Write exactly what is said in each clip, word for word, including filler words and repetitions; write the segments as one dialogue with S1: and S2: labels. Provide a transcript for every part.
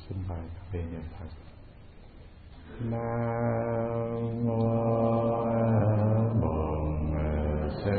S1: Xin mời các vị niệm Phật. Nam mô Bổn Sư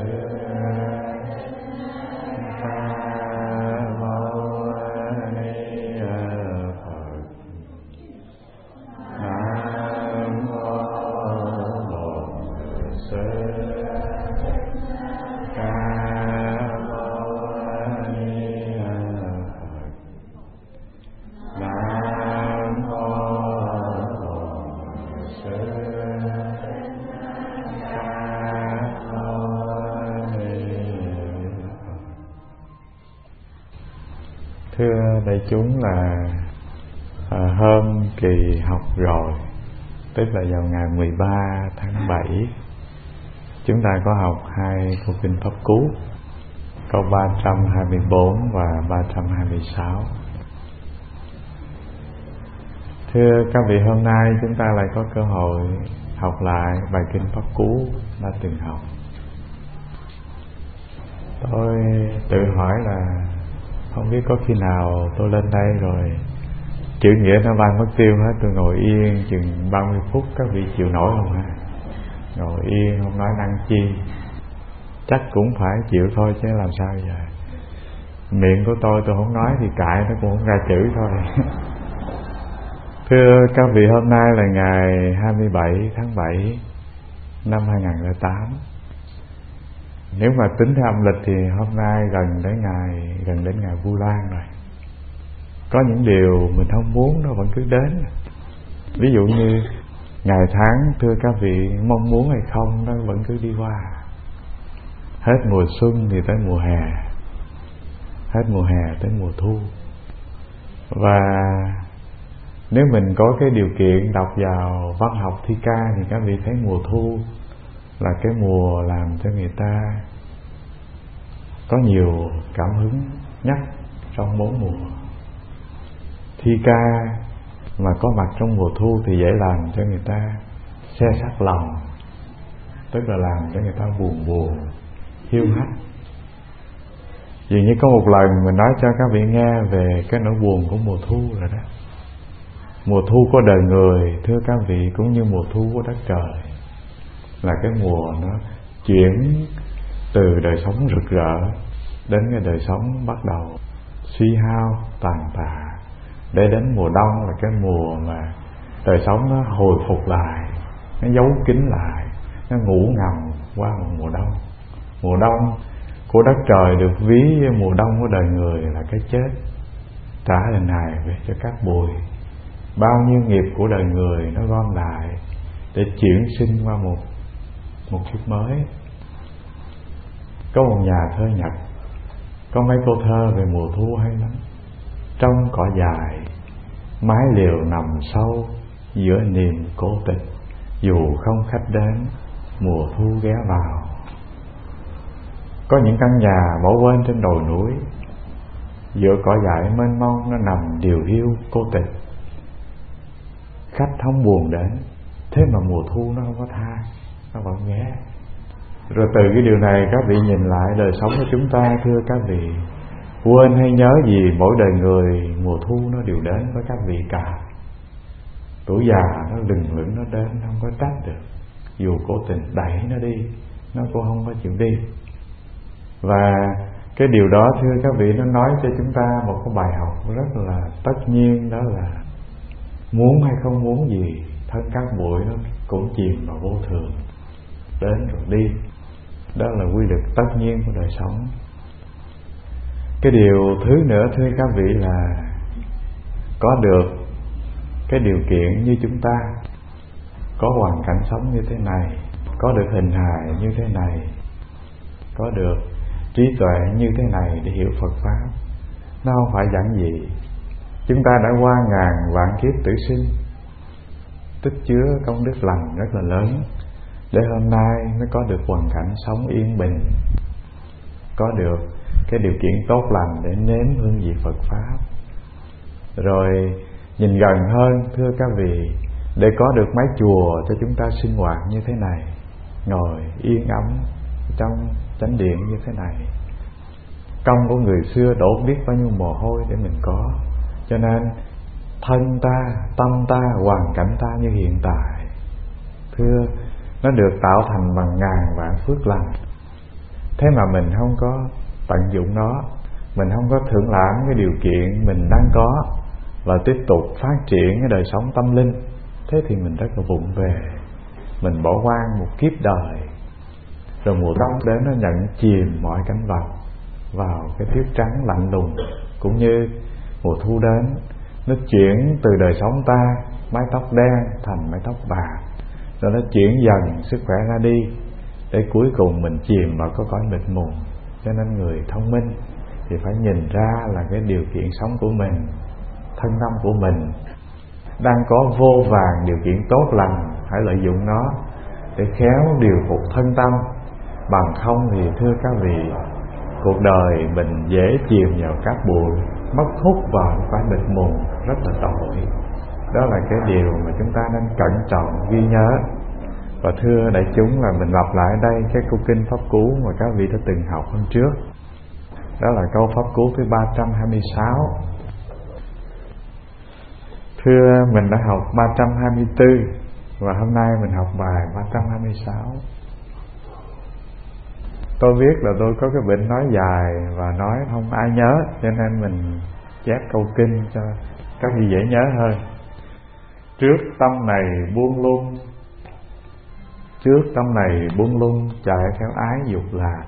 S1: Thưa đại chúng, là à, hôm kỳ học rồi, tức là vào ngày mười ba tháng bảy, chúng ta có học hai câu kinh Pháp Cú, câu ba trăm hai mươi bốn và ba trăm hai mươi sáu. Thưa các vị, hôm nay chúng ta lại có cơ hội học lại bài kinh Pháp Cú đã từng học. Tôi tự hỏi là không biết có khi nào tôi lên đây rồi chữ nghĩa nó bay mất tiêu hết, tôi ngồi yên chừng ba mươi phút, các vị chịu nổi không hả? Ngồi yên không nói năng chi, chắc cũng phải chịu thôi chứ làm sao giờ. Miệng của tôi tôi không nói thì cãi nó cũng không ra chữ thôi. Thưa các vị, hôm nay là ngày hai mươi bảy tháng bảy năm hai nghìn không trăm lẻ tám. Nếu mà tính theo âm lịch thì hôm nay gần đến ngày gần đến ngày Vu Lan rồi. Có những điều mình không muốn nó vẫn cứ đến. Ví dụ như ngày tháng, thưa các vị, mong muốn hay không nó vẫn cứ đi qua. Hết mùa xuân thì tới mùa hè, hết mùa hè tới mùa thu. Và nếu mình có cái điều kiện đọc vào văn học thi ca thì các vị thấy mùa thu là cái mùa làm cho người ta có nhiều cảm hứng nhất trong bốn mùa. Thi ca mà có mặt trong mùa thu thì dễ làm cho người ta xe sắt lòng, tức là làm cho người ta buồn buồn, hiu hắt. Dường như có một lần mình nói cho các vị nghe về cái nỗi buồn của mùa thu rồi đó. Mùa thu của đời người, thưa các vị, cũng như mùa thu của đất trời, là cái mùa nó chuyển từ đời sống rực rỡ đến cái đời sống bắt đầu suy hao tàn tạ, để đến mùa đông là cái mùa mà đời sống nó hồi phục lại, nó giấu kín lại, nó ngủ ngầm qua một mùa đông. Mùa đông của đất trời được ví với mùa đông của đời người là cái chết trả hình hài về cho các bụi. Bao nhiêu nghiệp của đời người nó gom lại để chuyển sinh qua một một kiếp mới. Có một nhà thơ Nhật có mấy câu thơ về mùa thu hay lắm. Trong cỏ dài, mái liều nằm sâu, giữa niềm cố tịch, dù không khách đến, mùa thu ghé vào. Có những căn nhà bỏ quên trên đồi núi, giữa cỏ dại mênh mông nó nằm điều hiu cô tịch. Khách không buồn đến, thế mà mùa thu nó không có tha, nó vẫn ghé. Rồi từ cái điều này các vị nhìn lại đời sống của chúng ta, thưa các vị, quên hay nhớ gì mỗi đời người mùa thu nó đều đến với các vị cả. Tuổi già nó lừng lững nó đến, không có trách được. Dù cố tình đẩy nó đi, nó cũng không có chịu đi. Và cái điều đó, thưa các vị, nó nói cho chúng ta một cái bài học rất là tất nhiên, đó là muốn hay không muốn gì, thân các bụi nó cũng chìm vào vô thường, đến rồi đi. Đó là quy luật tất nhiên của đời sống. Cái điều thứ nữa, thưa các vị, là có được cái điều kiện như chúng ta, có hoàn cảnh sống như thế này, có được hình hài như thế này, có được trí tuệ như thế này để hiểu Phật Pháp, nó không phải giản dị. Chúng ta đã qua ngàn vạn kiếp tử sinh, tích chứa công đức lành rất là lớn, để hôm nay mới có được hoàn cảnh sống yên bình, có được cái điều kiện tốt lành để nếm hương vị Phật Pháp. Rồi nhìn gần hơn, thưa các vị, để có được mái chùa cho chúng ta sinh hoạt như thế này, ngồi yên ấm trong chánh điện như thế này. Công của người xưa đổ biết bao nhiêu mồ hôi để mình có. Cho nên thân ta, tâm ta, hoàn cảnh ta như hiện tại. Thưa, nó được tạo thành bằng ngàn vạn phước lành. Thế mà mình không có tận dụng nó, mình không có thưởng lãm cái điều kiện mình đang có và tiếp tục phát triển cái đời sống tâm linh. Thế thì mình rất là vụng về, mình bỏ qua một kiếp đời. Rồi mùa đông đến nó nhận chìm mọi cảnh vật vào cái tuyết trắng lạnh lùng. Cũng như mùa thu đến, nó chuyển từ đời sống ta mái tóc đen thành mái tóc bạc, rồi nó chuyển dần sức khỏe ra đi, để cuối cùng mình chìm vào cái cõi mịt mù. Cho nên người thông minh thì phải nhìn ra là cái điều kiện sống của mình, thân tâm của mình đang có vô vàn điều kiện tốt lành, hãy lợi dụng nó để khéo điều phục thân tâm. Bằng không thì thưa các vị, cuộc đời mình dễ chìm vào các bụi, mất hút vào cái mịt mù, rất là tội. Đó là cái điều mà chúng ta nên cẩn trọng ghi nhớ. Và thưa đại chúng, là mình lặp lại ở đây cái câu kinh pháp cú mà các vị đã từng học hôm trước. Đó là câu pháp cú thứ ba trăm hai mươi sáu. Thưa, mình đã học ba trăm hai mươi tư và hôm nay mình học bài ba trăm hai mươi sáu. Tôi biết là tôi có cái bệnh nói dài và nói không ai nhớ, cho nên mình chép câu kinh cho các vị dễ nhớ hơn. Trước tâm này buông lung, trước tâm này buông lung, chạy theo ái dục lạc.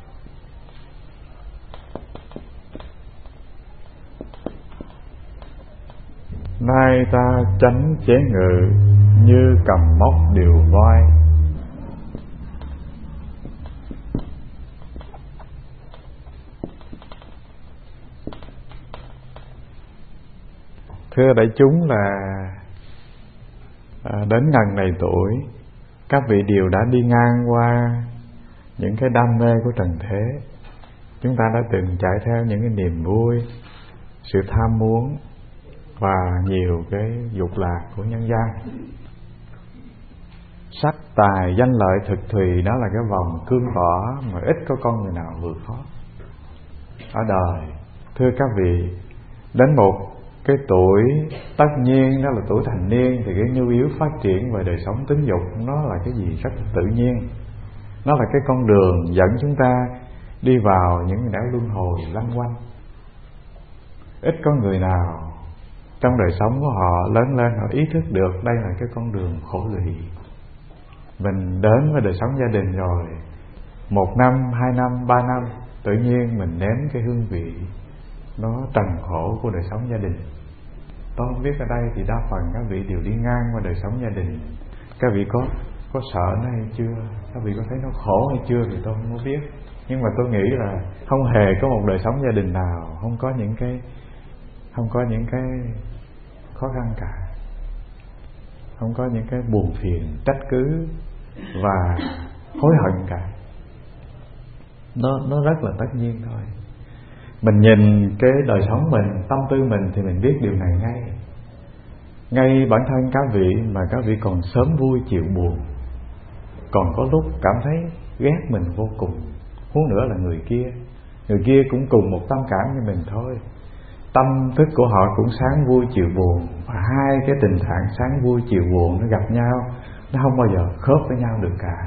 S1: Nay ta tránh chế ngự, như cầm móc điều voi. Thưa đại chúng, là à, đến ngần này tuổi, các vị đều đã đi ngang qua những cái đam mê của trần thế. Chúng ta đã từng chạy theo những cái niềm vui, sự tham muốn và nhiều cái dục lạc của nhân gian. Sắc tài danh lợi thực thùy, đó là cái vòng cương tỏ mà ít có con người nào vượt thoát ở đời. Thưa các vị, đến một cái tuổi tất nhiên, đó là tuổi thành niên, thì cái nhu yếu phát triển về đời sống tính dục nó là cái gì rất là tự nhiên. Nó là cái con đường dẫn chúng ta đi vào những nẻo luân hồi lăn quanh. Ít có người nào trong đời sống của họ lớn lên họ ý thức được đây là cái con đường khổ lụy. Mình đến với đời sống gia đình rồi, một năm, hai năm, ba năm, tự nhiên mình nếm cái hương vị nó trần khổ của đời sống gia đình. Tôi không biết ở đây thì đa phần các vị đều đi ngang qua đời sống gia đình. Các vị có có sợ nó hay chưa? Các vị có thấy nó khổ hay chưa thì tôi không có biết. Nhưng mà tôi nghĩ là không hề có một đời sống gia đình nào không có những cái không có những cái khó khăn cả, không có những cái buồn phiền, trách cứ và hối hận cả. Nó nó rất là tất nhiên thôi. Mình nhìn cái đời sống mình, tâm tư mình thì mình biết điều này ngay. Ngay bản thân các vị mà các vị còn sớm vui chiều buồn, còn có lúc cảm thấy ghét mình vô cùng. Huống nữa là người kia, người kia cũng cùng một tâm cảm như mình thôi. Tâm thức của họ cũng sáng vui chiều buồn, và hai cái tình trạng sáng vui chiều buồn nó gặp nhau, nó không bao giờ khớp với nhau được cả.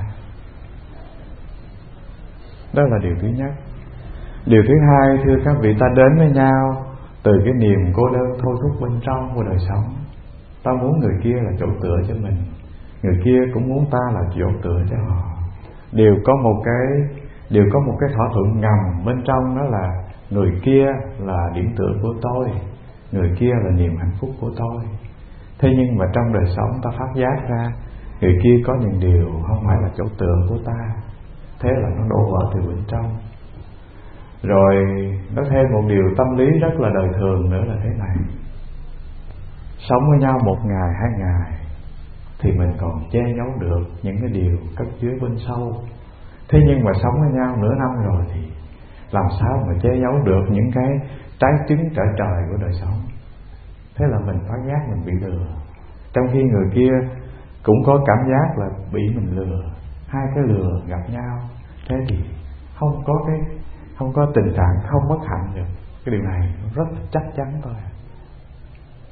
S1: Đó là điều thứ nhất. Điều thứ hai, thưa các vị, ta đến với nhau từ cái niềm cô đơn thôi thúc bên trong của đời sống. Ta muốn người kia là chỗ tựa cho mình, người kia cũng muốn ta là chỗ tựa cho họ. Đều có một cái đều có một cái thỏa thuận ngầm bên trong, đó là người kia là điểm tựa của tôi, người kia là niềm hạnh phúc của tôi. Thế nhưng mà trong đời sống ta phát giác ra người kia có những điều không phải là chỗ tựa của ta, thế là nó đổ vỡ từ bên trong. Rồi nó thêm một điều tâm lý rất là đời thường nữa là thế này: sống với nhau một ngày, hai ngày thì mình còn che giấu được những cái điều cất chứa bên sâu. Thế nhưng mà sống với nhau nửa năm rồi thì làm sao mà che giấu được những cái trái trứng trở trời của đời sống. Thế là mình phát giác mình bị lừa, trong khi người kia cũng có cảm giác là bị mình lừa. Hai cái lừa gặp nhau, thế thì không có cái không có tình trạng không bất hạnh được. Cái điều này rất chắc chắn thôi.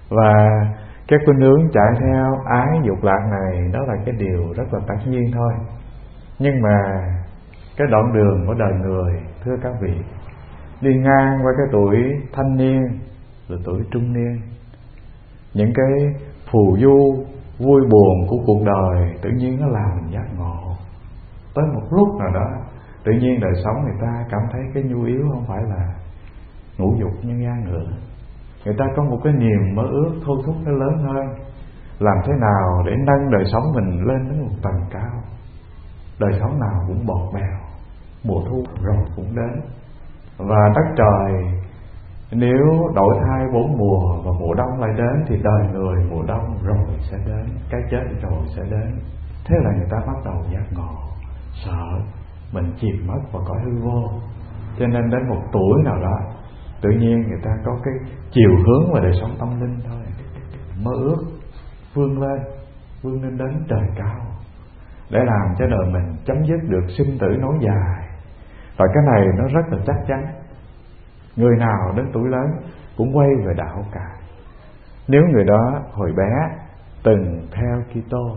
S1: Và cái khuynh hướng chạy theo ái dục lạc này, đó là cái điều rất là tất nhiên thôi. Nhưng mà cái đoạn đường của đời người, thưa các vị, đi ngang qua cái tuổi thanh niên rồi tuổi trung niên, những cái phù du vui buồn của cuộc đời tự nhiên nó làm mình giác ngộ. Tới một lúc nào đó tự nhiên đời sống người ta cảm thấy cái nhu yếu không phải là ngũ dục nhân gian nữa. Người ta có một cái niềm mơ ước thôi thúc nó lớn hơn, làm thế nào để nâng đời sống mình lên đến một tầng cao. Đời sống nào cũng bọt bèo, mùa thu rồi cũng đến. Và đất trời nếu đổi thay bốn mùa và mùa đông lại đến, thì đời người mùa đông rồi sẽ đến, cái chết rồi sẽ đến. Thế là người ta bắt đầu giác ngộ, sợ mình chìm mất vào cõi hư vô. Cho nên đến một tuổi nào đó tự nhiên người ta có cái chiều hướng về đời sống tâm linh thôi, mơ ước vươn lên, vươn lên đến trời cao, để làm cho đời mình chấm dứt được sinh tử nối dài. Và cái này nó rất là chắc chắn. Người nào đến tuổi lớn cũng quay về đạo cả. Nếu người đó hồi bé từng theo Kitô,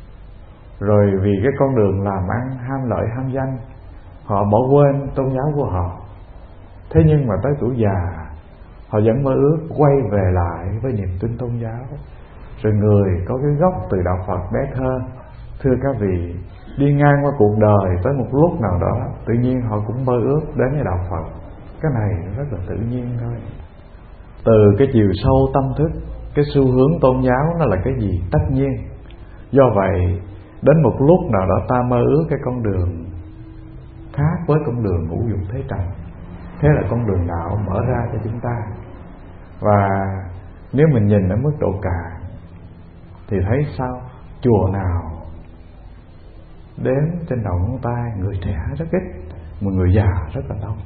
S1: rồi vì cái con đường làm ăn ham lợi ham danh, họ bỏ quên tôn giáo của họ. Thế nhưng mà tới tuổi già, họ vẫn mơ ước quay về lại với niềm tin tôn giáo. Rồi người có cái gốc từ đạo Phật bé thơ, thưa các vị, đi ngang qua cuộc đời tới một lúc nào đó tự nhiên họ cũng mơ ước đến với đạo Phật. Cái này rất là tự nhiên thôi. Từ cái chiều sâu tâm thức, cái xu hướng tôn giáo nó là cái gì tất nhiên. Do vậy đến một lúc nào đó ta mơ ước cái con đường khác với con đường ngũ dục thế trần. Thế là con đường đạo mở ra cho chúng ta. Và nếu mình nhìn ở mức độ cạn thì thấy sao? Chùa nào đếm trên đầu ngón tay người trẻ rất ít, mà người già rất là đông.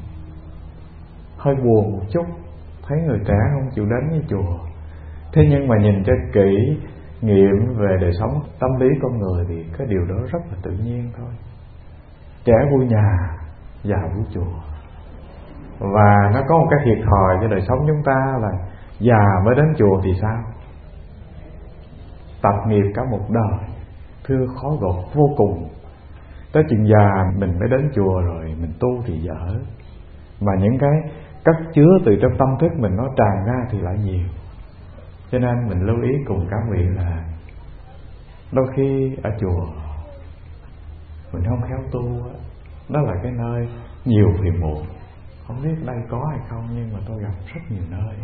S1: Hơi buồn một chút, thấy người trẻ không chịu đến với chùa. Thế nhưng mà nhìn cho kỹ, nghiệm về đời sống tâm lý con người thì cái điều đó rất là tự nhiên thôi. Trẻ vui nhà, già vui chùa. Và nó có một cái thiệt thòi cho đời sống chúng ta là già mới đến chùa thì sao? Tập nghiệp cả một đời, thưa khó gột vô cùng. Tới chừng già mình mới đến chùa rồi mình tu thì dở. Mà những cái cất chứa từ trong tâm thức mình nó tràn ra thì lại nhiều. Cho nên mình lưu ý cùng các vị là đôi khi ở chùa mình không khéo tu, đó là cái nơi nhiều phiền muộn. Không biết đây có hay không, nhưng mà tôi gặp rất nhiều nơi.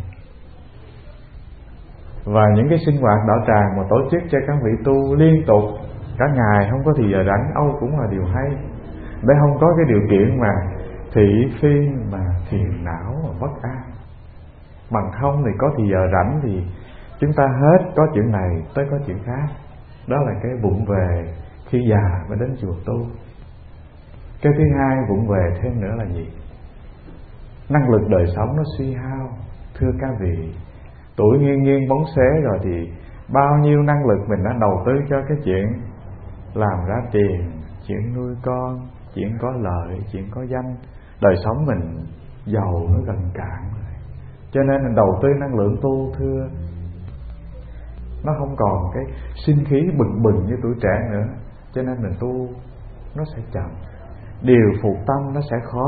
S1: Và những cái sinh hoạt đạo tràng mà tổ chức cho các vị tu liên tục cả ngày, không có thì giờ rảnh, âu cũng là điều hay. Để không có cái điều kiện mà thị phi, mà phiền não, mà bất an. Bằng không thì có thì giờ rảnh thì chúng ta hết có chuyện này tới có chuyện khác. Đó là cái vụng về khi già mới đến chùa tu. Cái thứ hai vụng về thêm nữa là gì? Năng lực đời sống nó suy hao. Thưa các vị, tuổi nghiêng nghiêng bóng xế rồi thì bao nhiêu năng lực mình đã đầu tư cho cái chuyện làm ra tiền, chuyện nuôi con, chuyện có lợi, chuyện có danh. Đời sống mình giàu nó gần cạn rồi. Cho nên mình đầu tư năng lượng tu, thưa, nó không còn cái sinh khí bừng bừng như tuổi trẻ nữa. Cho nên mình tu nó sẽ chậm, điều phục tâm nó sẽ khó.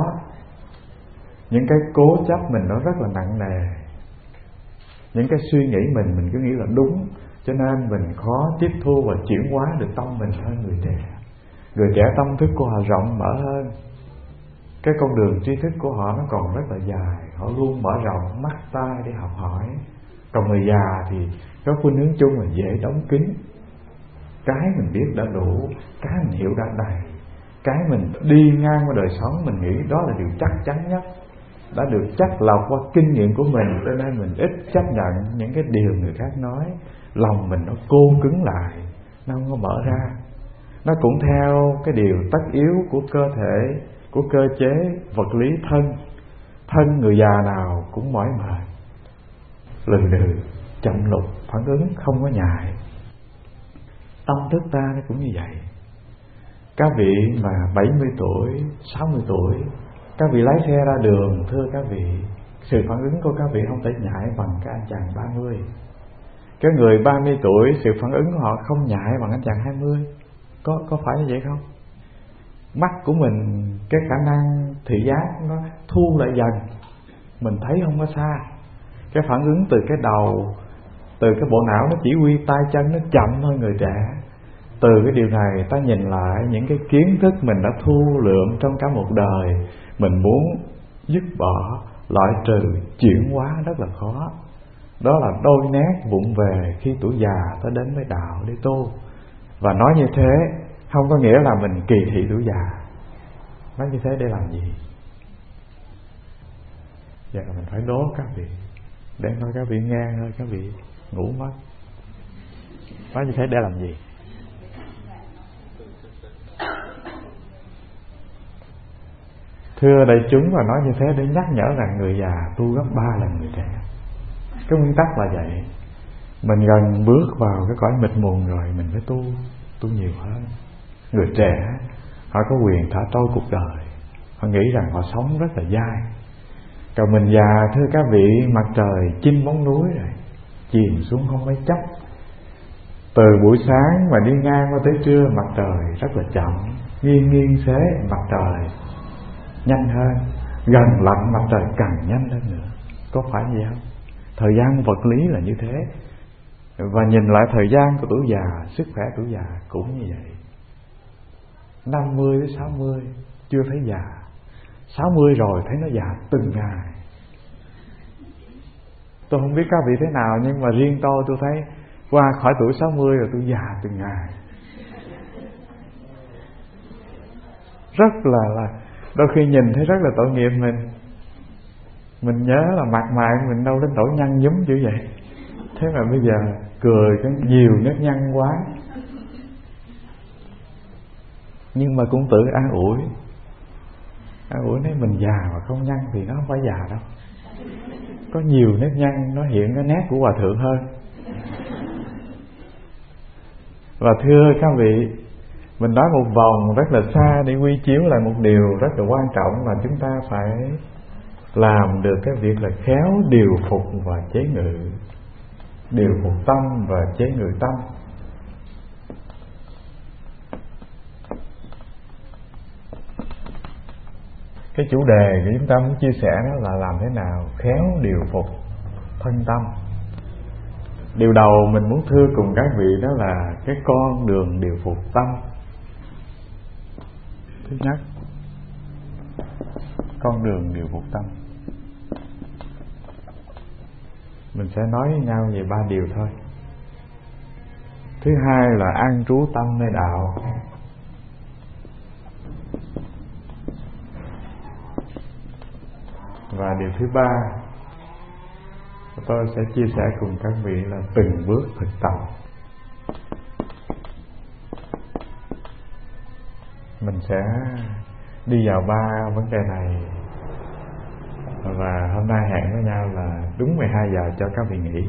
S1: Những cái cố chấp mình nó rất là nặng nề. Những cái suy nghĩ mình mình cứ nghĩ là đúng, cho nên mình khó tiếp thu và chuyển hóa được tâm mình hơn người trẻ. Người trẻ tâm thức của họ rộng mở hơn, cái con đường tri thức của họ nó còn rất là dài. Họ luôn mở rộng mắt tai để học hỏi. Còn người già thì có khuynh hướng chung là dễ đóng kín. Cái mình biết đã đủ, cái mình hiểu đã đầy. Cái mình đi ngang qua đời sống mình nghĩ đó là điều chắc chắn nhất, đã được chắc lọc qua kinh nghiệm của mình. Cho nên mình ít chấp nhận những cái điều người khác nói. Lòng mình nó cô cứng lại, nó không có mở ra. Nó cũng theo cái điều tất yếu của cơ thể, của cơ chế vật lý thân. Thân người già nào cũng mỏi mệt, lừ đừ, chậm lục, phản ứng không có nhại. Tâm thức ta nó cũng như vậy. Các vị mà bảy mươi tuổi, sáu mươi tuổi, các vị lái xe ra đường, thưa các vị, sự phản ứng của các vị không thể nhại bằng cái anh chàng ba mươi. Cái người ba mươi tuổi sự phản ứng của họ không nhạy bằng anh chàng hai mươi. Có, có phải như vậy không? Mắt của mình, cái khả năng thị giác nó thu lại dần, mình thấy không có xa. Cái phản ứng từ cái đầu, từ cái bộ não nó chỉ huy tay chân nó chậm hơn người trẻ. Từ cái điều này ta nhìn lại những cái kiến thức mình đã thu lượm trong cả một đời, mình muốn dứt bỏ, loại trừ, chuyển hóa rất là khó. Đó là đôi nét vụng về khi tuổi già ta đến với đạo để tu. Và nói như thế không có nghĩa là mình kỳ thị tuổi già. Nói như thế để làm gì? Giờ là mình phải đố các vị, để nói các vị nghe thôi, các vị ngủ mất. Nói như thế để làm gì? Thưa đại chúng, và nói như thế để nhắc nhở rằng người già tu gấp ba lần người trẻ. Cái nguyên tắc là vậy. Mình gần bước vào cái cõi mịt mùng rồi, mình phải tu, tu nhiều hơn. Người trẻ họ có quyền thả trôi cuộc đời, họ nghĩ rằng họ sống rất là dai. Còn mình già, thưa các vị, mặt trời chinh bóng núi rồi, chìm xuống không mấy chốc. Từ buổi sáng mà đi ngang qua tới trưa, mặt trời rất là chậm, nghiêng nghiêng xế mặt trời nhanh hơn, gần lạnh mặt trời càng nhanh hơn nữa. Có phải vậy không? Thời gian vật lý là như thế. Và nhìn lại thời gian của tuổi già, sức khỏe tuổi già cũng như vậy. Năm mươi đến sáu mươi chưa thấy già, sáu mươi rồi thấy nó già từng ngày. Tôi không biết các vị thế nào, nhưng mà riêng tôi tôi thấy qua khỏi tuổi sáu mươi rồi tôi già từng ngày. Rất là là đôi khi nhìn thấy rất là tội nghiệp mình. Mình nhớ là mặt mày mình đâu đến nỗi nhăn nhúm như vậy. Thế mà bây giờ cười cái nhiều nếp nhăn quá. Nhưng mà cũng tự an ủi, an ủi nếu mình già mà không nhăn thì nó không phải già đâu. Có nhiều nếp nhăn nó hiện cái nét của hòa thượng hơn. Và thưa các vị, mình nói một vòng rất là xa để quy chiếu lại một điều rất là quan trọng, là chúng ta phải làm được cái việc là khéo điều phục và chế ngự. Điều phục tâm và chế ngự tâm. Cái chủ đề của chúng ta muốn chia sẻ đó là làm thế nào khéo điều phục thân tâm. Điều đầu mình muốn thưa cùng các vị đó là cái con đường điều phục tâm. Thứ nhất, con đường điều phục tâm. Mình sẽ nói với nhau về ba điều thôi. Thứ hai là an trú tâm nơi đạo. Và điều thứ ba tôi sẽ chia sẻ cùng các vị là từng bước thực tập. Mình sẽ đi vào ba vấn đề này. Và hôm nay hẹn với nhau là đúng mười hai giờ cho các vị nghỉ.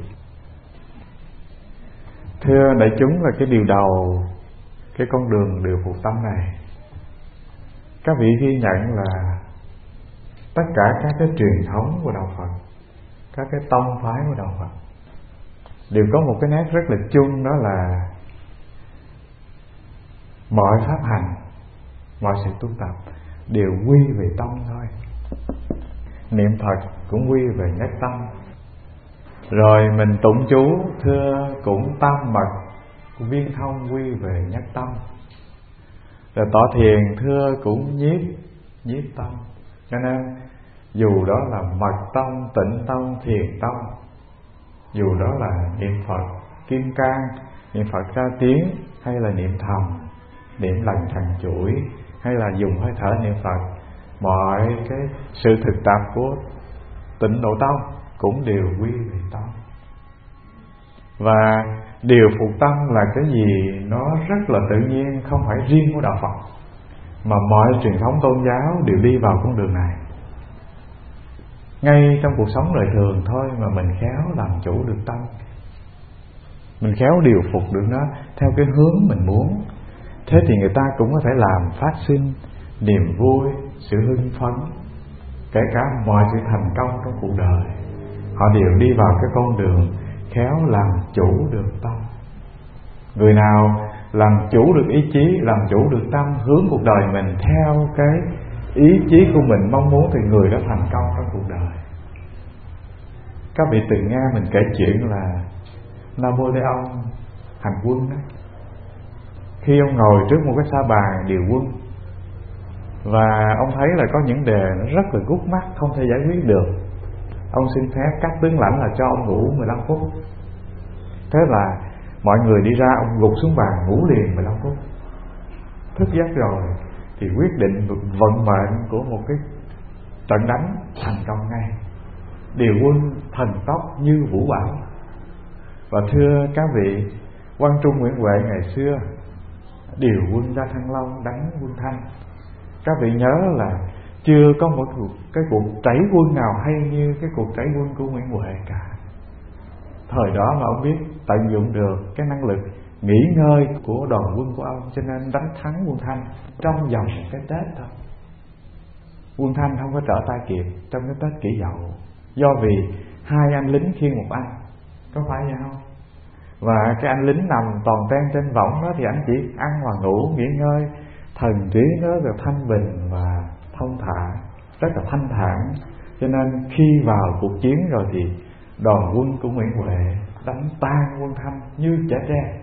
S1: Thưa đại chúng, là cái điều đầu, cái con đường điều phục tâm này, các vị ghi nhận là tất cả các cái truyền thống của đạo Phật, các cái tông phái của đạo Phật đều có một cái nét rất là chung, đó là mọi pháp hành, mọi sự tu tập đều quy về tâm thôi. Niệm Phật cũng quy về nhất tâm. Rồi mình tụng chú, thưa cũng tam mật viên thông quy về nhất tâm. Rồi tọa thiền, thưa cũng nhiếp nhiếp tâm. Cho nên dù đó là mật tông, tịnh tông, thiền tông, dù đó là niệm Phật kim cang, niệm Phật ra tiếng, hay là niệm thầm, niệm lần thần chuỗi, hay là dùng hơi thở niệm Phật, mọi cái sự thực tập của Tịnh Độ Tông cũng đều quy về tâm. Và điều phục tâm là cái gì nó rất là tự nhiên, không phải riêng của đạo Phật, mà mọi truyền thống tôn giáo đều đi vào con đường này. Ngay trong cuộc sống đời thường thôi mà mình khéo làm chủ được tâm, mình khéo điều phục được nó theo cái hướng mình muốn, thế thì người ta cũng có thể làm phát sinh niềm vui, sự hưng phấn, kể cả mọi sự thành công trong cuộc đời. Họ đều đi vào cái con đường khéo làm chủ được tâm. Người nào làm chủ được ý chí, làm chủ được tâm, hướng cuộc đời mình theo cái ý chí của mình mong muốn, thì người đó thành công trong cuộc đời. Các vị từng nghe mình kể chuyện là Napoleon hành quân đó. Khi ông ngồi trước một cái sa bàn điều quân, và ông thấy là có những đề nó rất là gút mắt, không thể giải quyết được, ông xin phép các tướng lãnh là cho ông ngủ mười lăm phút. Thế là mọi người đi ra, ông gục xuống bàn ngủ liền mười lăm phút. Thức giấc rồi thì quyết định vận mệnh của một cái trận đánh thành công ngay, điều quân thần tốc như vũ bão. Và thưa các vị, Quang Trung Nguyễn Huệ ngày xưa điều quân ra Thăng Long đánh quân Thanh. Các vị nhớ là chưa có một cuộc, cái cuộc trảy quân nào hay như cái cuộc trảy quân của Nguyễn Huệ cả. Thời đó mà ông biết tận dụng được cái năng lực nghỉ ngơi của đoàn quân của ông, cho nên đánh thắng quân Thanh trong vòng một cái Tết thôi. Quân Thanh không có trở tay kịp trong cái Tết Kỷ Dậu, do vì hai anh lính khiêng một anh, có phải vậy không? Và cái anh lính nằm toàn ten trên võng đó thì anh chỉ ăn và ngủ, nghỉ ngơi, thần trí nó rất là thanh bình và thông thả, rất là thanh thản. Cho nên khi vào cuộc chiến rồi thì đoàn quân của Nguyễn Huệ đánh tan quân Thanh như chẻ tre.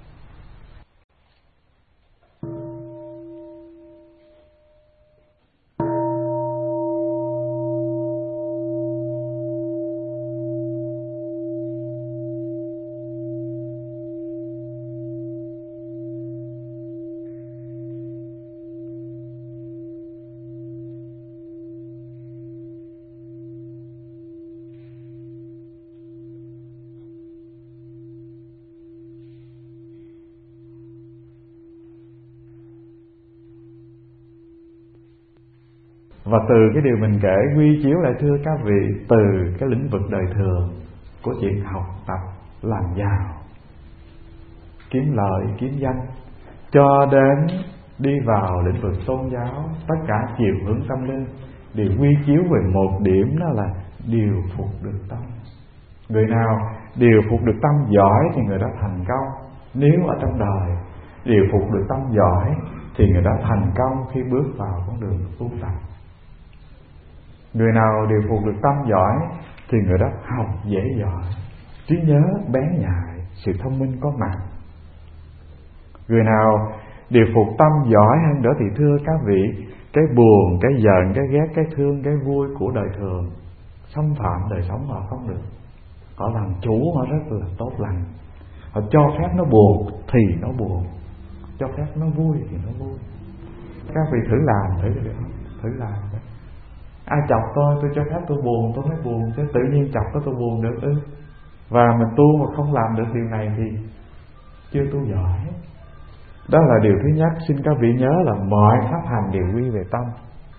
S1: Và từ cái điều mình kể quy chiếu lại, thưa các vị, từ cái lĩnh vực đời thường của chuyện học tập, làm giàu, kiếm lợi, kiếm danh, cho đến đi vào lĩnh vực tôn giáo, tất cả chiều hướng tâm linh đều quy chiếu về một điểm, đó là điều phục được tâm. Người nào điều phục được tâm giỏi thì người đó thành công. Nếu ở trong đời điều phục được tâm giỏi thì người đó thành công khi bước vào con đường tu tập. Người nào điều phục được tâm giỏi thì người đó học dễ dõi, trí nhớ bén nhạy, sự thông minh có mặt. Người nào điều phục tâm giỏi hơn nữa thì thưa các vị, cái buồn, cái giận, cái ghét, cái thương, cái vui của đời thường xâm phạm đời sống họ không được. Họ làm chủ họ rất là tốt lành. Họ cho phép nó buồn thì nó buồn, cho phép nó vui thì nó vui. Các vị thử làm thử được không? Thử làm. Ai chọc tôi, tôi cho phép tôi buồn, tôi mới buồn, chứ tự nhiên chọc tôi tôi buồn được ư? Và mình tu mà không làm được điều này thì chưa tu giỏi. Đó là điều thứ nhất. Xin các vị nhớ là mọi pháp hành đều quy về tâm.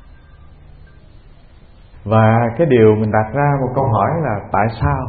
S1: Và cái điều mình đặt ra một câu hỏi là tại sao?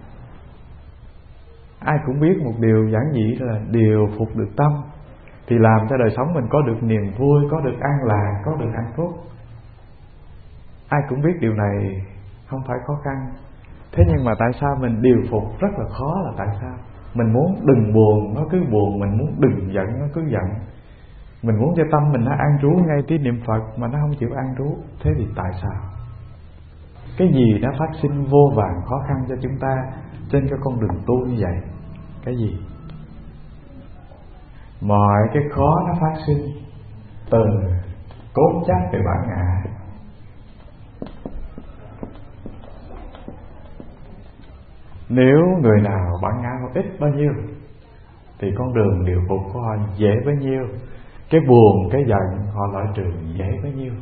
S1: Ai cũng biết một điều giản dị là điều phục được tâm thì làm cho đời sống mình có được niềm vui, có được an lạc, có được hạnh phúc. Ai cũng biết điều này không phải khó khăn. Thế nhưng mà tại sao mình điều phục rất là khó là tại sao? Mình muốn đừng buồn, nó cứ buồn. Mình muốn đừng giận, nó cứ giận. Mình muốn cho tâm mình nó an trú ngay tiếng niệm Phật mà nó không chịu an trú. Thế thì tại sao? Cái gì nó phát sinh vô vàn khó khăn cho chúng ta trên cái con đường tu như vậy? Cái gì? Mọi cái khó nó phát sinh từ cốt chắc về bản ngã. Nếu người nào bản ngã họ ít bao nhiêu thì con đường điều phục của họ dễ bấy nhiêu. Cái buồn, cái giận họ loại trừ dễ bấy nhiêu.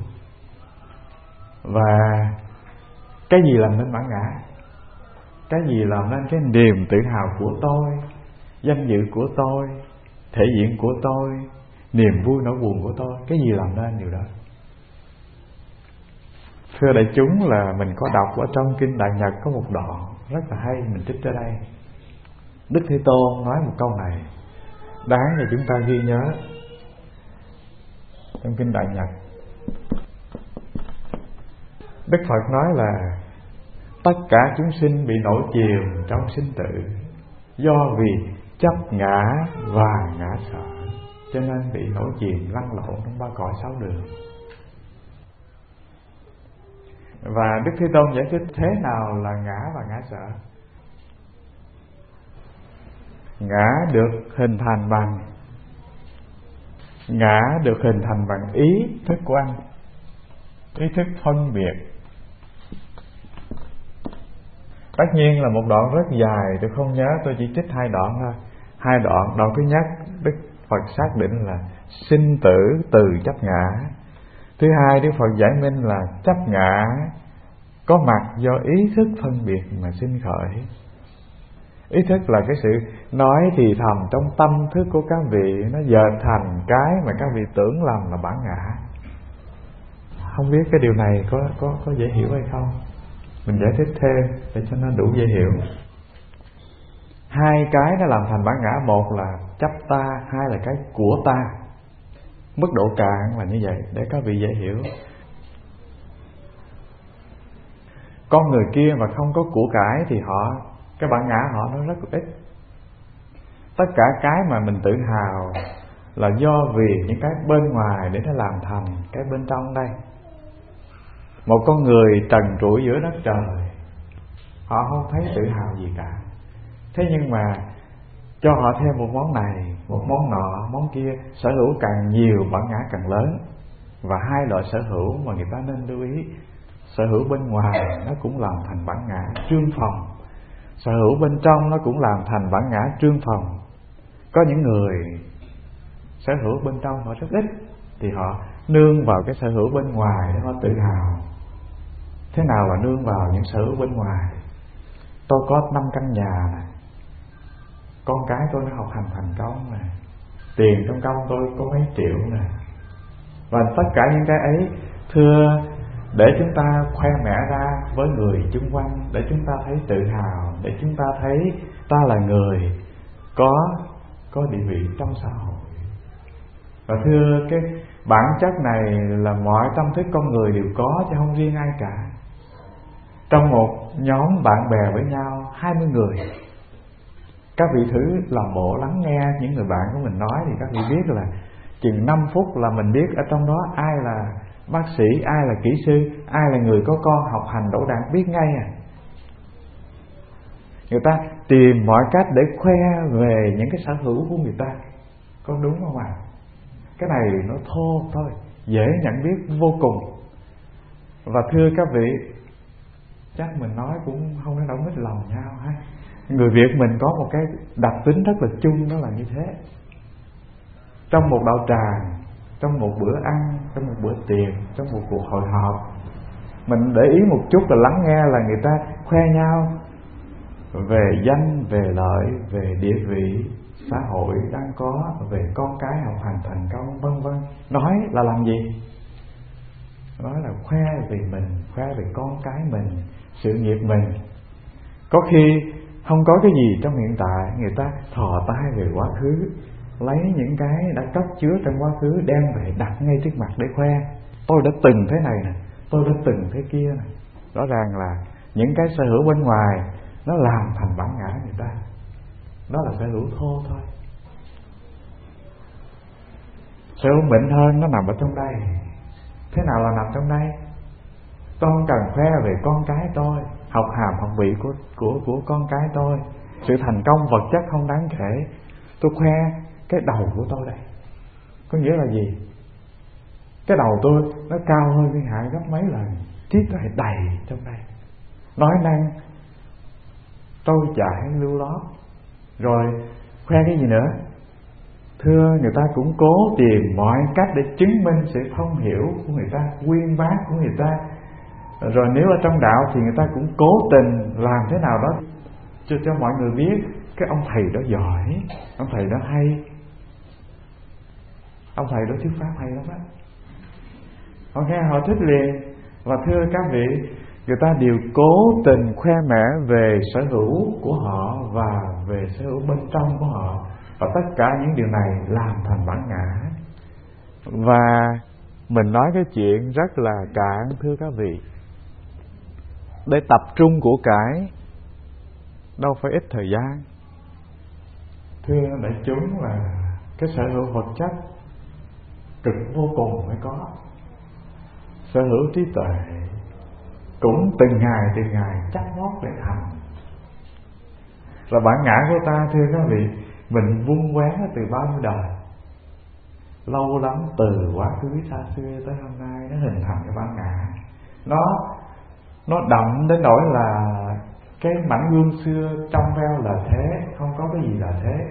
S1: Và cái gì làm nên bản ngã? Cái gì làm nên cái niềm tự hào của tôi, danh dự của tôi, thể diện của tôi, niềm vui nỗi buồn của tôi? Cái gì làm nên điều đó? Thưa đại chúng, là mình có đọc ở trong Kinh Đại Nhật có một đoạn rất là hay, mình trích ra đây. Đức Thế Tôn nói một câu này đáng để chúng ta ghi nhớ. Trong Kinh Đại Nhật, Đức Phật nói là tất cả chúng sinh bị nổi chìm trong sinh tử, do vì chấp ngã và ngã sợ, cho nên bị nổi chìm lăn lộn trong ba cõi sáu đường. Và Đức Thế Tôn giải thích thế nào là ngã và ngã sợ. Ngã được hình thành bằng Ngã được hình thành bằng ý thức của anh, ý thức phân biệt. Tất nhiên là một đoạn rất dài, tôi không nhớ, tôi chỉ trích hai đoạn thôi. Hai đoạn, đoạn thứ nhất Đức Phật xác định là sinh tử từ chấp ngã. Thứ hai Đức Phật giải minh là chấp ngã có mặt do ý thức phân biệt mà sinh khởi. Ý thức là cái sự nói thì thầm trong tâm thức của các vị, nó dệt thành cái mà các vị tưởng lầm là bản ngã. Không biết cái điều này có có có dễ hiểu hay không? Mình giải thích thêm để cho nó đủ dễ hiểu. Hai cái nó làm thành bản ngã, một là chấp ta, hai là cái của ta. Mức độ cạn là như vậy để các vị dễ hiểu. Con người kia mà không có của cải thì họ, cái bản ngã họ nó rất ít. Tất cả cái mà mình tự hào là do vì những cái bên ngoài để nó làm thành cái bên trong đây. Một con người trần trụi giữa đất trời, họ không thấy tự hào gì cả. Thế nhưng mà cho họ thêm một món này, một món nọ, món kia, sở hữu càng nhiều bản ngã càng lớn. Và hai loại sở hữu mà người ta nên lưu ý, sở hữu bên ngoài nó cũng làm thành bản ngã trương phòng, sở hữu bên trong nó cũng làm thành bản ngã trương phòng. Có những người sở hữu bên trong họ rất ít thì họ nương vào cái sở hữu bên ngoài để họ tự hào. Thế nào là nương vào những sở hữu bên ngoài? Tôi có năm căn nhà này, con cái tôi nó học hành thành công này, tiền trong công tôi có mấy triệu này. Và tất cả những cái ấy, thưa, để chúng ta khoe mẽ ra với người chung quanh, để chúng ta thấy tự hào, để chúng ta thấy ta là người có có địa vị trong xã hội. Và thưa, cái bản chất này là mọi tâm thức con người đều có, chứ không riêng ai cả. Trong một nhóm bạn bè với nhau hai mươi người, các vị thử làm bộ lắng nghe những người bạn của mình nói, thì các vị biết là chừng năm phút là mình biết ở trong đó ai là bác sĩ, ai là kỹ sư, ai là người có con học hành đỗ đạt, biết ngay à. Người ta tìm mọi cách để khoe về những cái sở hữu của người ta, có đúng không ạ? À? Cái này nó thô thôi, dễ nhận biết vô cùng. Và thưa các vị, chắc mình nói cũng không có đâu mít lòng nhau ha. Người Việt mình có một cái đặc tính rất là chung, đó là như thế. Trong một đạo tràng, trong một bữa ăn, trong một bữa tiệc, trong một cuộc hội họp, mình để ý một chút là lắng nghe là người ta khoe nhau về danh, về lợi, về địa vị xã hội đang có, về con cái học hành thành công, vân vân. Nói là làm gì? Nói là khoe về mình, khoe về con cái mình, sự nghiệp mình. Có khi không có cái gì trong hiện tại, người ta thò tay về quá khứ, lấy những cái đã cất chứa trong quá khứ đem về đặt ngay trước mặt để khoe. Tôi đã từng thế này nè, tôi đã từng thế kia nè. Rõ ràng là những cái sở hữu bên ngoài nó làm thành bản ngã người ta. Đó là sở hữu thô thôi. Sở hữu mịn hơn nó nằm ở trong đây. Thế nào là nằm trong đây? Tôi không cần khoe về con cái tôi, học hàm học vị của, của, của con cái tôi, sự thành công vật chất không đáng kể. Tôi khoe cái đầu của tôi đây. Có nghĩa là gì? Cái đầu tôi nó cao hơn thiên hạ gấp mấy lần, trí tuệ đầy trong đây, nói năng trôi chảy lưu lót. Rồi khoe cái gì nữa? Thưa, người ta cũng cố tìm mọi cách để chứng minh sự thông hiểu của người ta, uyên bác của người ta. Rồi nếu ở trong đạo thì người ta cũng cố tình làm thế nào đó cho, cho mọi người biết cái ông thầy đó giỏi, ông thầy đó hay, ông thầy đó thuyết pháp hay lắm á. Họ nghe họ thích liền. Và thưa các vị, người ta đều cố tình khoe mẽ về sở hữu của họ và về sở hữu bên trong của họ. Và tất cả những điều này làm thành bản ngã. Và mình nói cái chuyện rất là cạn, thưa các vị. để tập trung của cải đâu phải ít thời gian. Thưa đại chúng là cái sở hữu vật chất cực vô cùng mới có. Sở hữu trí tuệ cũng từng ngày từng ngày chắc mót để thành. Là bản ngã của ta thưa các vị, mình vun quén từ bao nhiêu đời, lâu lắm, từ quá khứ xa xưa tới hôm nay nó hình thành cái bản ngã. Nó nó đậm đến nỗi là cái mảnh gương xưa trong veo là thế, không có cái gì là thế.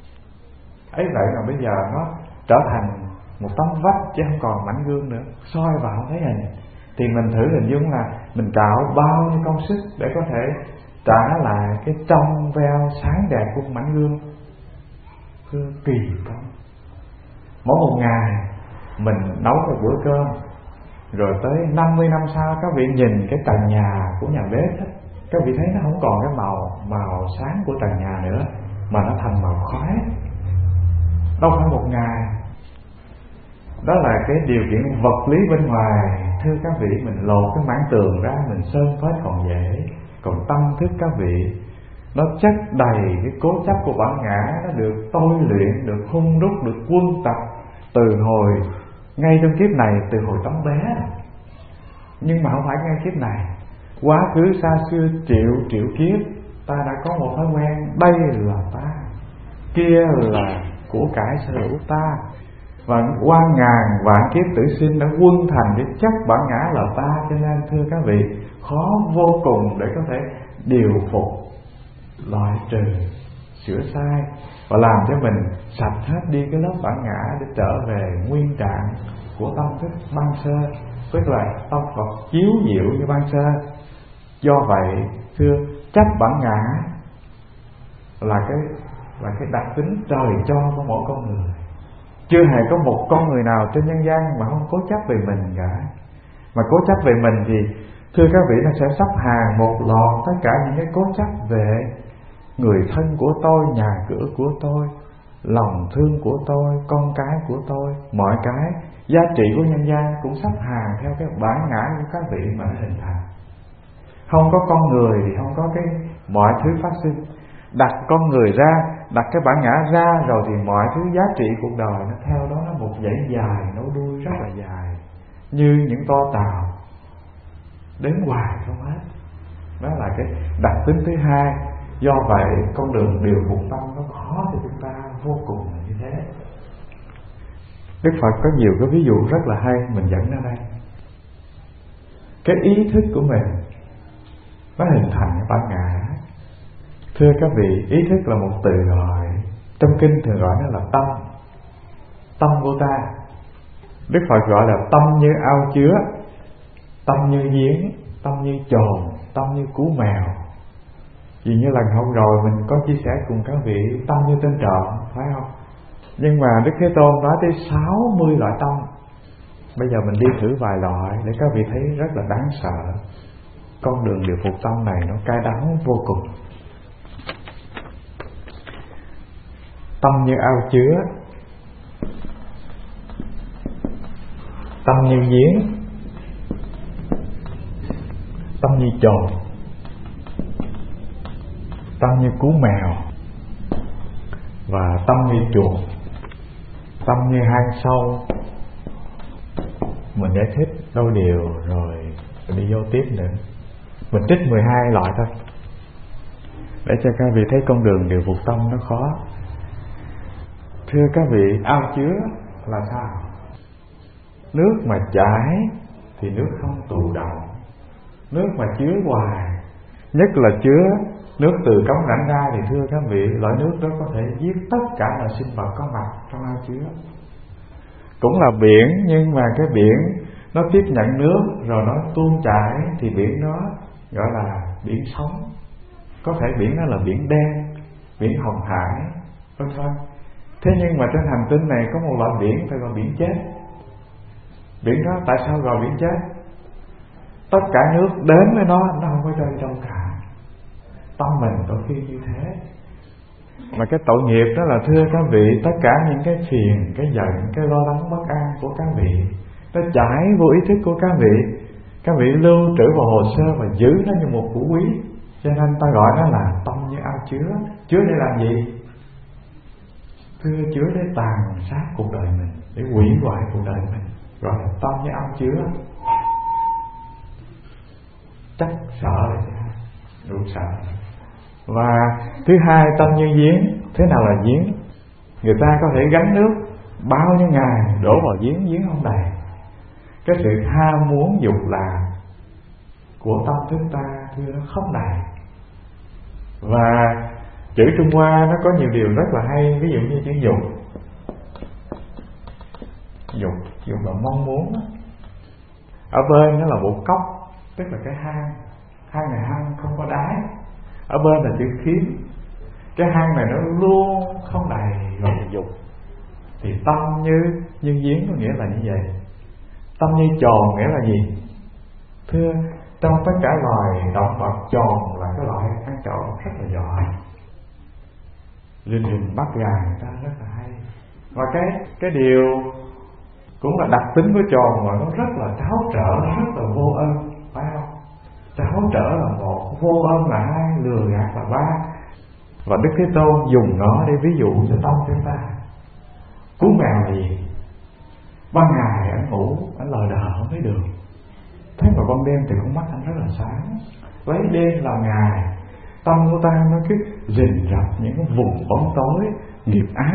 S1: Ấy vậy mà bây giờ nó trở thành một tấm vách chứ không còn mảnh gương nữa, soi vào không thấy hình. Thì mình thử hình dung là mình cạo bao nhiêu công sức để có thể trả lại cái trong veo sáng đẹp của mảnh gương. Thưa kỳ công. Mỗi một ngày mình nấu một bữa cơm, rồi tới năm mươi năm sau các vị nhìn cái trần nhà của nhà bếp đó, các vị thấy nó không còn cái màu màu sáng của trần nhà nữa, mà nó thành màu khói. Đâu phải một ngày. Đó là cái điều kiện vật lý bên ngoài. Thưa các vị, mình lột cái mảng tường ra, mình sơn phết còn dễ. Còn tâm thức các vị, nó chất đầy cái cố chấp của bản ngã. Nó được tôi luyện, được hung đúc, được quân tập từ hồi ngay trong kiếp này, từ hồi tấm bé. Nhưng mà không phải ngay kiếp này, quá khứ xa xưa triệu triệu kiếp ta đã có một thói quen. Đây là ta, kia là của cải sở hữu ta. Và qua ngàn vạn kiếp tử sinh đã quân thành cái chất bản ngã là ta. Cho nên thưa các vị, khó vô cùng để có thể điều phục, loại trừ, sửa sai và làm cho mình sạch hết đi cái lớp bản ngã để trở về nguyên trạng của tâm thức ban sơ, tức là tâm Phật chiếu diệu như ban sơ. Do vậy thưa, chấp bản ngã là cái là cái đặc tính trời cho của mỗi con người. Chưa hề có một con người nào trên nhân gian mà không cố chấp về mình cả. Mà cố chấp về mình thì thưa các vị, nó sẽ sắp hàng một loạt tất cả những cái cố chấp về người thân của tôi, nhà cửa của tôi, lòng thương của tôi, con cái của tôi, mọi cái giá trị của nhân gian cũng sắp hàng theo cái bản ngã của các vị mà hình thành. Không có con người thì không có cái mọi thứ phát sinh. Đặt con người ra, đặt cái bản ngã ra rồi thì mọi thứ giá trị cuộc đời nó theo đó, nó một dãy dài, nối đuôi rất là dài, như những toa tàu đến hoài không hết. Đó là cái đặc tính thứ hai. Do vậy con đường điều phục tâm nó khó cho chúng ta vô cùng là như thế. Đức Phật có nhiều cái ví dụ rất là hay, mình dẫn ra đây. Cái ý thức của mình nó hình thành cái bản ngã. Thưa các vị, ý thức là một từ gọi, trong kinh thường gọi nó là tâm. Tâm của ta, Đức Phật gọi là tâm như ao chứa, tâm như giếng, tâm như chồn, tâm như cú mèo. Vì như lần hôm rồi mình có chia sẻ cùng các vị, tâm như tên trộm, phải không? Nhưng mà Đức Thế Tôn nói tới sáu mươi loại tâm. Bây giờ mình đi thử vài loại để các vị thấy rất là đáng sợ. Con đường điều phục tâm này nó cay đắng vô cùng. Tâm như ao chứa, tâm như giếng, tâm như chồn, tâm như cú mèo, và tâm như chuột, tâm như hang sâu. Mình giải thích đôi điều rồi mình đi vô tiếp nữa. Mình trích mười hai loại thôi để cho các vị thấy con đường điều phục tâm nó khó. Thưa các vị, ao chứa là sao? Nước mà chảy thì nước không tụ động. Nước mà chứa hoài, nhất là chứa nước từ cống rãnh ra, thì thưa các vị, loại nước đó có thể giết tất cả là sinh vật có mặt trong ao chứa. Cũng là biển, nhưng mà cái biển nó tiếp nhận nước rồi nó tuôn chảy thì biển đó gọi là biển sống. Có thể biển đó là biển đen, biển hồng hải, vân vân. Thế nhưng mà trên hành tinh này có một loại biển phải gọi biển chết. Biển đó tại sao gọi biển chết? Tất cả nước đến với nó, nó không có rơi đâu cả. Tâm mình có khi như thế. Mà cái tội nghiệp đó là thưa các vị, tất cả những cái phiền, cái giận, cái lo lắng bất an của các vị, nó chảy vô ý thức của các vị. các vị lưu trữ vào hồ sơ và giữ nó như một của quý. Cho nên ta gọi nó là tâm như ao chứa. Chứa để làm gì? Thưa, chứa để tàn sát cuộc đời mình, để hủy hoại cuộc đời mình, gọi là tâm như ao chứa. Chắc sợ rồi chứ, đủ sợ. Và thứ hai, tâm như giếng. Thế nào là giếng? Người ta có thể gánh nước bao nhiêu ngày đổ vào giếng, giếng không đầy. Cái sự ham muốn dục lạc của tâm thức ta thưa nó không đầy. Và chữ Trung Hoa nó có nhiều điều rất là hay. Ví dụ như chữ dục. Dục, dục là mong muốn. Ở bên nó là bộ cốc, tức là cái hang. Hang này hang không có đáy. Ở bên là chữ khiếm. Cái hang này nó luôn không đầy, gọi là dục. Thì tâm như như giếng có nghĩa là như vậy. Tâm như tròn nghĩa là gì? Thưa, trong tất cả loài động vật, tròn là cái loại ăn trộm rất là giỏi. Rình rình bắt gà người ta rất là hay. Và cái cái điều cũng là đặc tính của tròn mà nó rất là tráo trở, rất là vô ơn, phải không? Tráo trở là một, vô ơn là hai, lừa gạt là ba. Và Đức Thế Tôn dùng nó để ví dụ cho tâm chúng ta. Cú mèo là gì? Ban ngày anh ngủ, anh lờ đờ không thấy đường. Thế mà ban đêm thì con mắt anh rất là sáng. Lấy đêm làm ngày. Tâm của ta nó cứ rình rập những cái vùng bóng tối, nghiệp ác.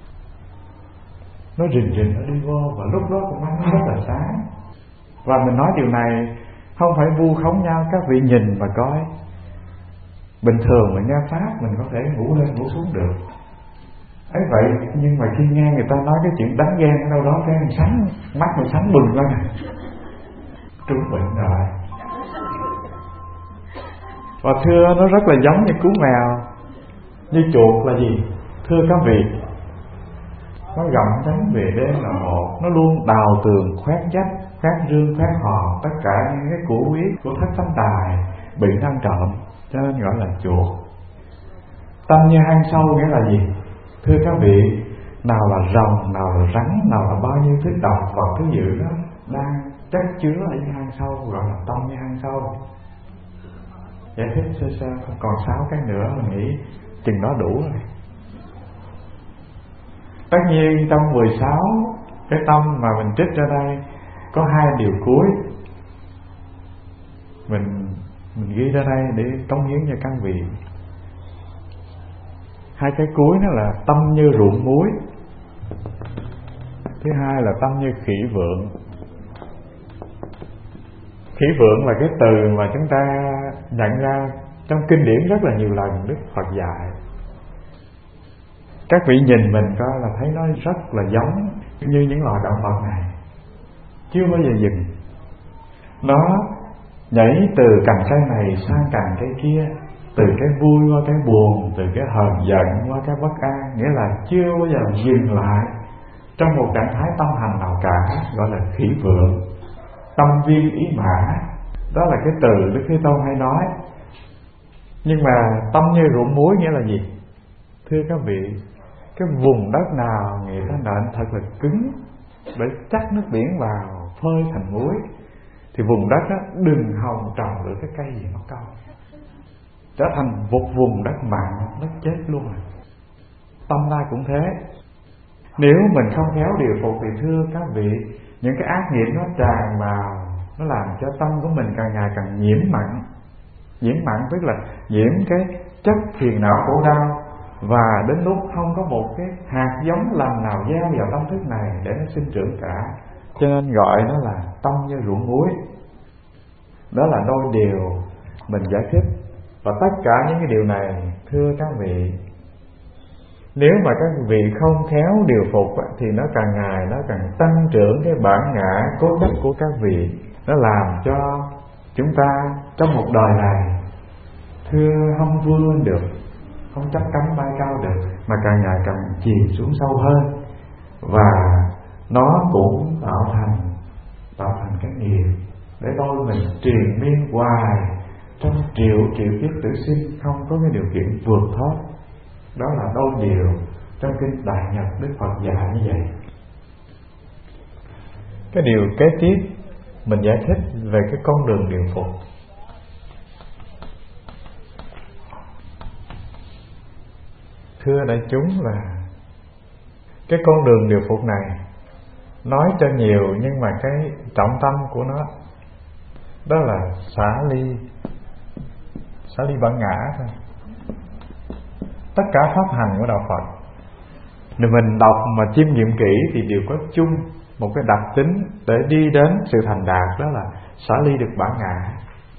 S1: Nó rình rình nó đi vô, và lúc đó con mắt nó rất là sáng. Và mình nói điều này không phải vu khống nhau. Các vị nhìn và coi. Bình thường mình nghe Pháp mình có thể ngủ lên ngủ xuống được ấy vậy, nhưng mà khi nghe người ta nói cái chuyện đánh ghen ở đâu đó, cái mình sáng, mắt mình sáng bừng lên này, trúng bệnh rồi. Và thưa, nó rất là giống như cú mèo, như chuột là gì? Thưa các vị, nó gặm nhấm về đêm là một, nó luôn đào tường, khoét vách, khoét rương, khoét hòn, tất cả những cái của quý của thất tánh tài bị ăn trộm, cho nên gọi là chuột. Tâm như hang sâu nghĩa là gì? Thưa các vị, nào là rồng, nào là rắn, nào là bao nhiêu thứ độc vật thứ dữ đó đang chất chứa ở những hang sâu, gọi là tâm như hang sâu. Giải thích sơ sơ, không còn sáu cái nữa, mình nghĩ chừng đó đủ rồi. Tất nhiên trong mười sáu cái tâm mà mình trích ra đây có hai điều cuối mình mình ghi ra đây để cống hiến cho các vị. Hai cái cuối nó là tâm như ruộng muối, thứ hai là tâm như khỉ vượng. Khỉ vượng là cái từ mà chúng ta nhận ra trong kinh điển rất là nhiều lần Đức Phật dạy. Các vị nhìn mình coi là thấy nó rất là giống như những loài động vật này, chưa bao giờ dừng. Nó nhảy từ cành cây này sang cành cây kia, từ cái vui qua cái buồn, từ cái hờn giận qua cái bất an, nghĩa là chưa bao giờ dừng lại trong một trạng thái tâm hành nào cả, gọi là khỉ vượng. Tâm viên ý mã, đó là cái từ Đức Thế Tôn hay nói. Nhưng mà tâm như ruộng muối nghĩa là gì? Thưa các vị, cái vùng đất nào người ta nện thật là cứng để chắc nước biển vào phơi thành muối, thì vùng đất đó đừng hòng trồng được cái cây gì mất công, trở thành một vùng đất mặn, đất chết luôn. Tâm ta cũng thế. Nếu mình không khéo điều phục thì thưa các vị, những cái ác nghiệp nó tràn vào, nó làm cho tâm của mình càng ngày càng nhiễm mặn. Nhiễm mặn tức là nhiễm cái chất phiền não khổ đau, và đến lúc không có một cái hạt giống lành nào gieo vào tâm thức này để nó sinh trưởng cả. Cho nên gọi nó là tâm như ruộng muối. Đó là đôi điều mình giải thích. Và tất cả những cái điều này, thưa các vị, nếu mà các vị không khéo điều phục thì nó càng ngày nó càng tăng trưởng cái bản ngã cố chấp của các vị. Nó làm cho chúng ta trong một đời này, thưa, không vươn được, không chấp cánh bay cao được, mà càng ngày càng chìm xuống sâu hơn. Và nó cũng tạo thành tạo thành cái nghiệp để đôi mình triền miên hoài trong triệu triệu kiếp tử sinh, không có cái điều kiện vượt thoát. Đó là đôi điều trong kinh Đại Nhật Đức Phật dạy như vậy. Cái điều kế tiếp mình giải thích về cái con đường điều phục. Thưa đại chúng là cái con đường điều phục này nói cho nhiều, nhưng mà cái trọng tâm của nó đó là xả ly, xả ly bản ngã thôi. Tất cả pháp hành của đạo Phật, nếu mình đọc mà chiêm nghiệm kỹ thì đều có chung một cái đặc tính để đi đến sự thành đạt, đó là xả ly được bản ngã.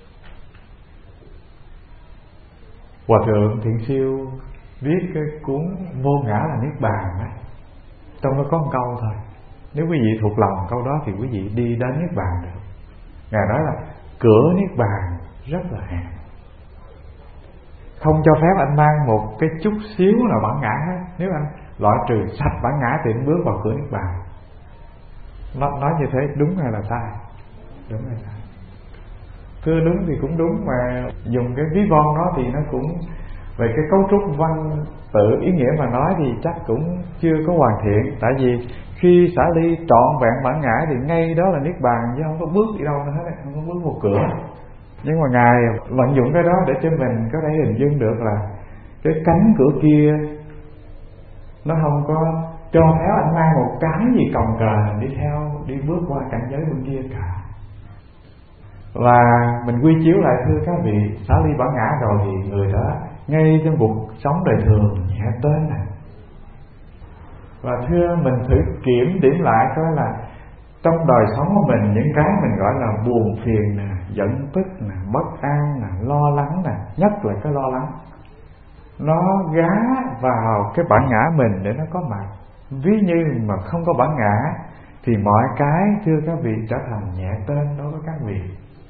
S1: Hòa thượng Thiện Siêu viết cái cuốn Vô Ngã là Niết Bàn đó, trong đó có một câu thôi. Nếu quý vị thuộc lòng câu đó thì quý vị đi đến Niết Bàn được. Ngài nói là cửa Niết Bàn rất là hẹp, không cho phép anh mang một cái chút xíu nào bản ngã hết. Nếu anh loại trừ sạch bản ngã thì anh bước vào cửa Niết Bàn. Nó nói như thế đúng hay là sai? Đúng hay sai? Thưa đúng thì cũng đúng, mà dùng cái ví von đó thì nó cũng về cái cấu trúc văn tự ý nghĩa mà nói thì chắc cũng chưa có hoàn thiện. Tại vì khi xả ly trọn vẹn bản ngã thì ngay đó là Niết Bàn, chứ không có bước đi đâu nữa hết, không có bước một cửa. Nhưng mà Ngài vận dụng cái đó để cho mình có thể hình dung được là cái cánh cửa kia nó không có cho phép anh mang một cái gì cồng kềnh đi theo, đi bước qua cảnh giới bên kia cả. Và mình quy chiếu lại, thưa các vị, xả ly bản ngã rồi thì người đó ngay trong cuộc sống đời thường nhẹ tên nè. Và thưa mình thử kiểm điểm lại coi là trong đời sống của mình, những cái mình gọi là buồn phiền nè, giận tức nè, bất an nè, lo lắng nè, nhất là cái lo lắng, nó gá vào cái bản ngã mình để nó có mặt. Ví như mà không có bản ngã thì mọi cái, thưa các vị, trở thành nhẹ tên đối với các vị.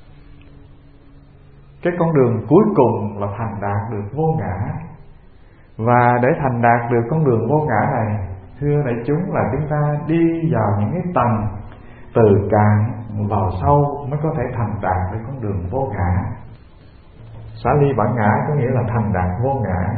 S1: Cái con đường cuối cùng là thành đạt được vô ngã. Và để thành đạt được con đường vô ngã này, thưa đại chúng, là chúng ta đi vào những cái tầng từ cạn vào sâu mới có thể thành đạt được con đường vô ngã. Xả ly bản ngã có nghĩa là thành đạt vô ngã.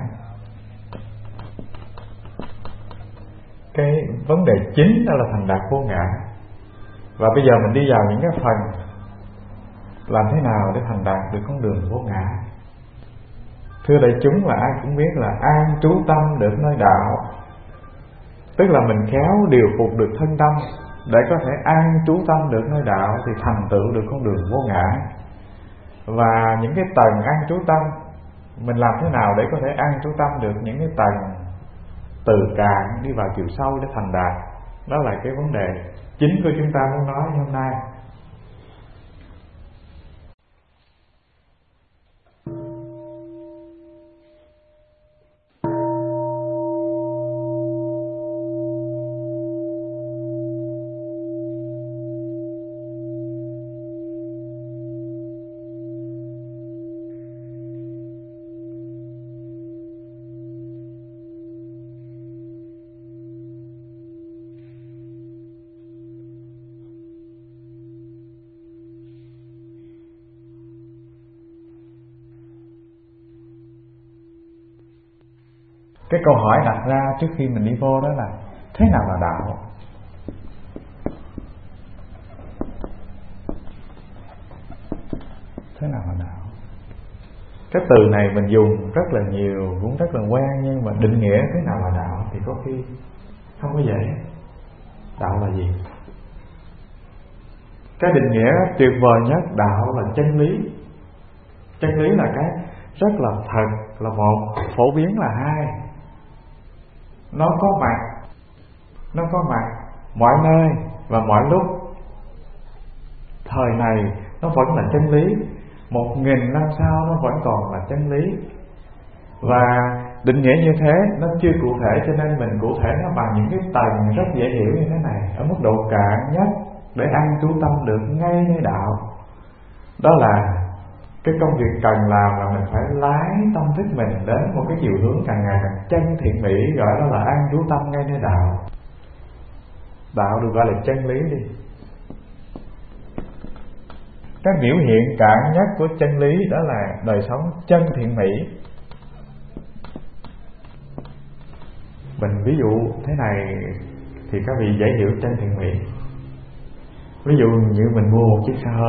S1: Cái vấn đề chính đó là thành đạt vô ngã. Và bây giờ mình đi vào những cái phần làm thế nào để thành đạt được con đường vô ngã. Thưa đại chúng, là ai cũng biết là an trú tâm được nơi đạo, tức là mình khéo điều phục được thân tâm để có thể an trú tâm được nơi đạo thì thành tựu được con đường vô ngã. Và những cái tầng an trú tâm, mình làm thế nào để có thể an trú tâm được những cái tầng từ cạn đi vào chiều sâu để thành đạt, đó là cái vấn đề chính của chúng ta muốn nói hôm nay. Cái câu hỏi đặt ra trước khi mình đi vô đó là thế nào là đạo? Thế nào là đạo? Cái từ này mình dùng rất là nhiều, cũng rất là quen, nhưng mà định nghĩa thế nào là đạo thì có khi không có dễ. Đạo là gì? Cái định nghĩa tuyệt vời nhất, đạo là chân lý. Chân lý là cái rất là thật là một, phổ biến là hai. Nó có mặt, nó có mặt mọi nơi và mọi lúc. Thời này nó vẫn là chân lý, một nghìn năm sau nó vẫn còn là chân lý. Và định nghĩa như thế nó chưa cụ thể, cho nên mình cụ thể nó bằng những cái tầng rất dễ hiểu như thế này. Ở mức độ cạn nhất để ăn trú tâm được ngay nơi đạo, đó là cái công việc cần làm là mình phải lái tâm thức mình đến một cái chiều hướng càng ngày càng chân thiện mỹ, gọi đó là an trú tâm ngay nơi đạo. Đạo được gọi là chân lý đi. Cái biểu hiện cạn nhất của chân lý đó là đời sống chân thiện mỹ. Mình ví dụ thế này thì các vị dễ hiểu chân thiện mỹ. Ví dụ như mình mua một chiếc xe hơi,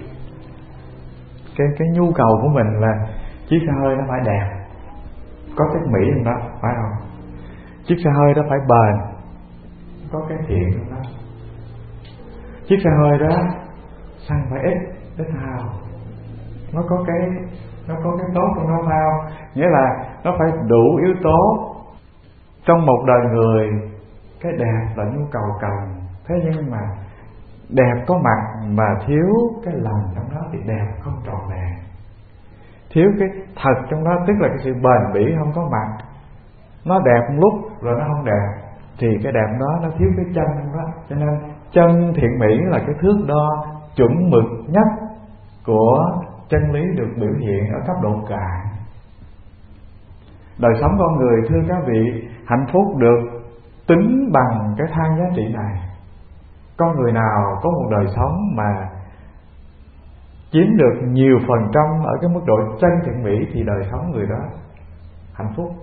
S1: cái cái nhu cầu của mình là chiếc xe hơi nó phải đẹp, có chất mỹ trong đó, phải không? Chiếc xe hơi đó phải bền, có cái thiện trong đó. Chiếc xe hơi đó xăng phải ít, ít hao, nó có cái nó có cái tốt trong nó hao, nghĩa là nó phải đủ yếu tố. Trong một đời người, cái đẹp là nhu cầu cần, thế nhưng mà đẹp có mặt mà thiếu cái lành trong đó thì đẹp không trọn vẹn. Thiếu cái thật trong đó, tức là cái sự bền bỉ không có mặt. Nó đẹp một lúc rồi nó không đẹp, thì cái đẹp đó nó thiếu cái chân trong đó. Cho nên chân thiện mỹ là cái thước đo chuẩn mực nhất của chân lý được biểu hiện ở cấp độ cạn. Đời sống con người, thưa các vị, hạnh phúc được tính bằng cái thang giá trị này. Con người nào có một đời sống mà chiếm được nhiều phần trăm ở cái mức độ chân thiện mỹ thì đời sống người đó hạnh phúc.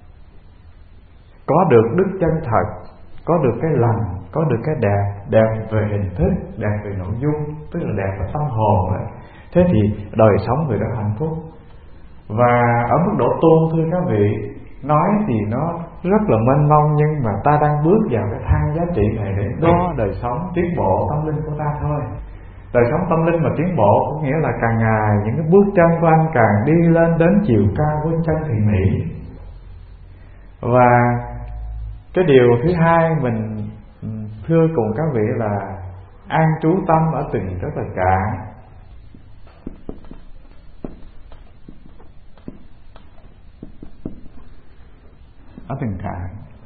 S1: Có được đức chân thật, có được cái lành, có được cái đẹp, đẹp về hình thức, đẹp về nội dung, tức là đẹp về tâm hồn ấy. Thế thì đời sống người đó hạnh phúc. Và ở mức độ tu, thưa các vị, nói thì nó rất là mênh mông, nhưng mà ta đang bước vào cái thang giá trị này để đo đời sống tiến bộ tâm linh của ta thôi. Đời sống tâm linh mà tiến bộ có nghĩa là càng ngày những cái bước chân của anh càng đi lên đến chiều cao của chân thiện mỹ. Và cái điều thứ hai mình thưa cùng các vị là an trú tâm ở từng rất là cạn. Ở từng cạn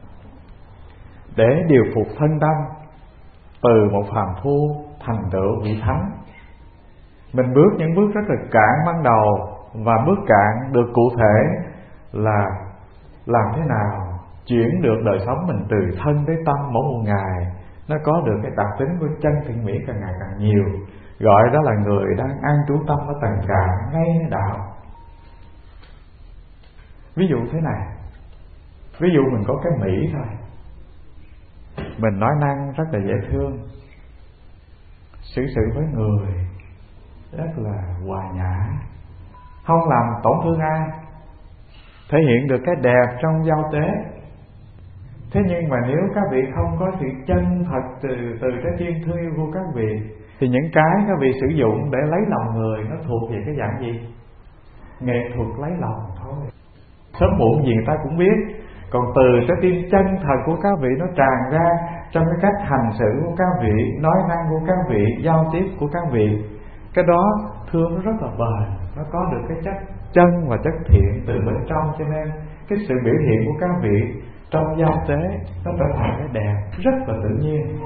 S1: để điều phục thân tâm từ một phàm phu thành tựu vị thánh. Mình bước những bước rất là cạn ban đầu, và bước cạn được cụ thể là làm thế nào chuyển được đời sống mình từ thân tới tâm mỗi một ngày nó có được cái đặc tính của chân thiện mỹ càng ngày càng nhiều, gọi đó là người đang an trú tâm ở tầng cạn ngay nơi đạo. Ví dụ thế này, ví dụ mình có cái mỹ thôi, mình nói năng rất là dễ thương, xử sự với người rất là hòa nhã, không làm tổn thương ai, thể hiện được cái đẹp trong giao tế. Thế nhưng mà nếu các vị không có sự chân thật từ từ trái tim thương yêu của các vị, thì những cái các vị sử dụng để lấy lòng người nó thuộc về cái dạng gì? Nghệ thuật lấy lòng thôi. Sớm muộn gì người ta cũng biết. Còn từ trái tim chân thật của các vị nó tràn ra trong cái cách hành xử của các vị, nói năng của các vị, giao tiếp của các vị. Cái đó thương nó rất là bền, nó có được cái chất chân và chất thiện từ bên trong. Cho nên cái sự biểu hiện của các vị trong giao tế nó trở thành cái đẹp rất là tự nhiên,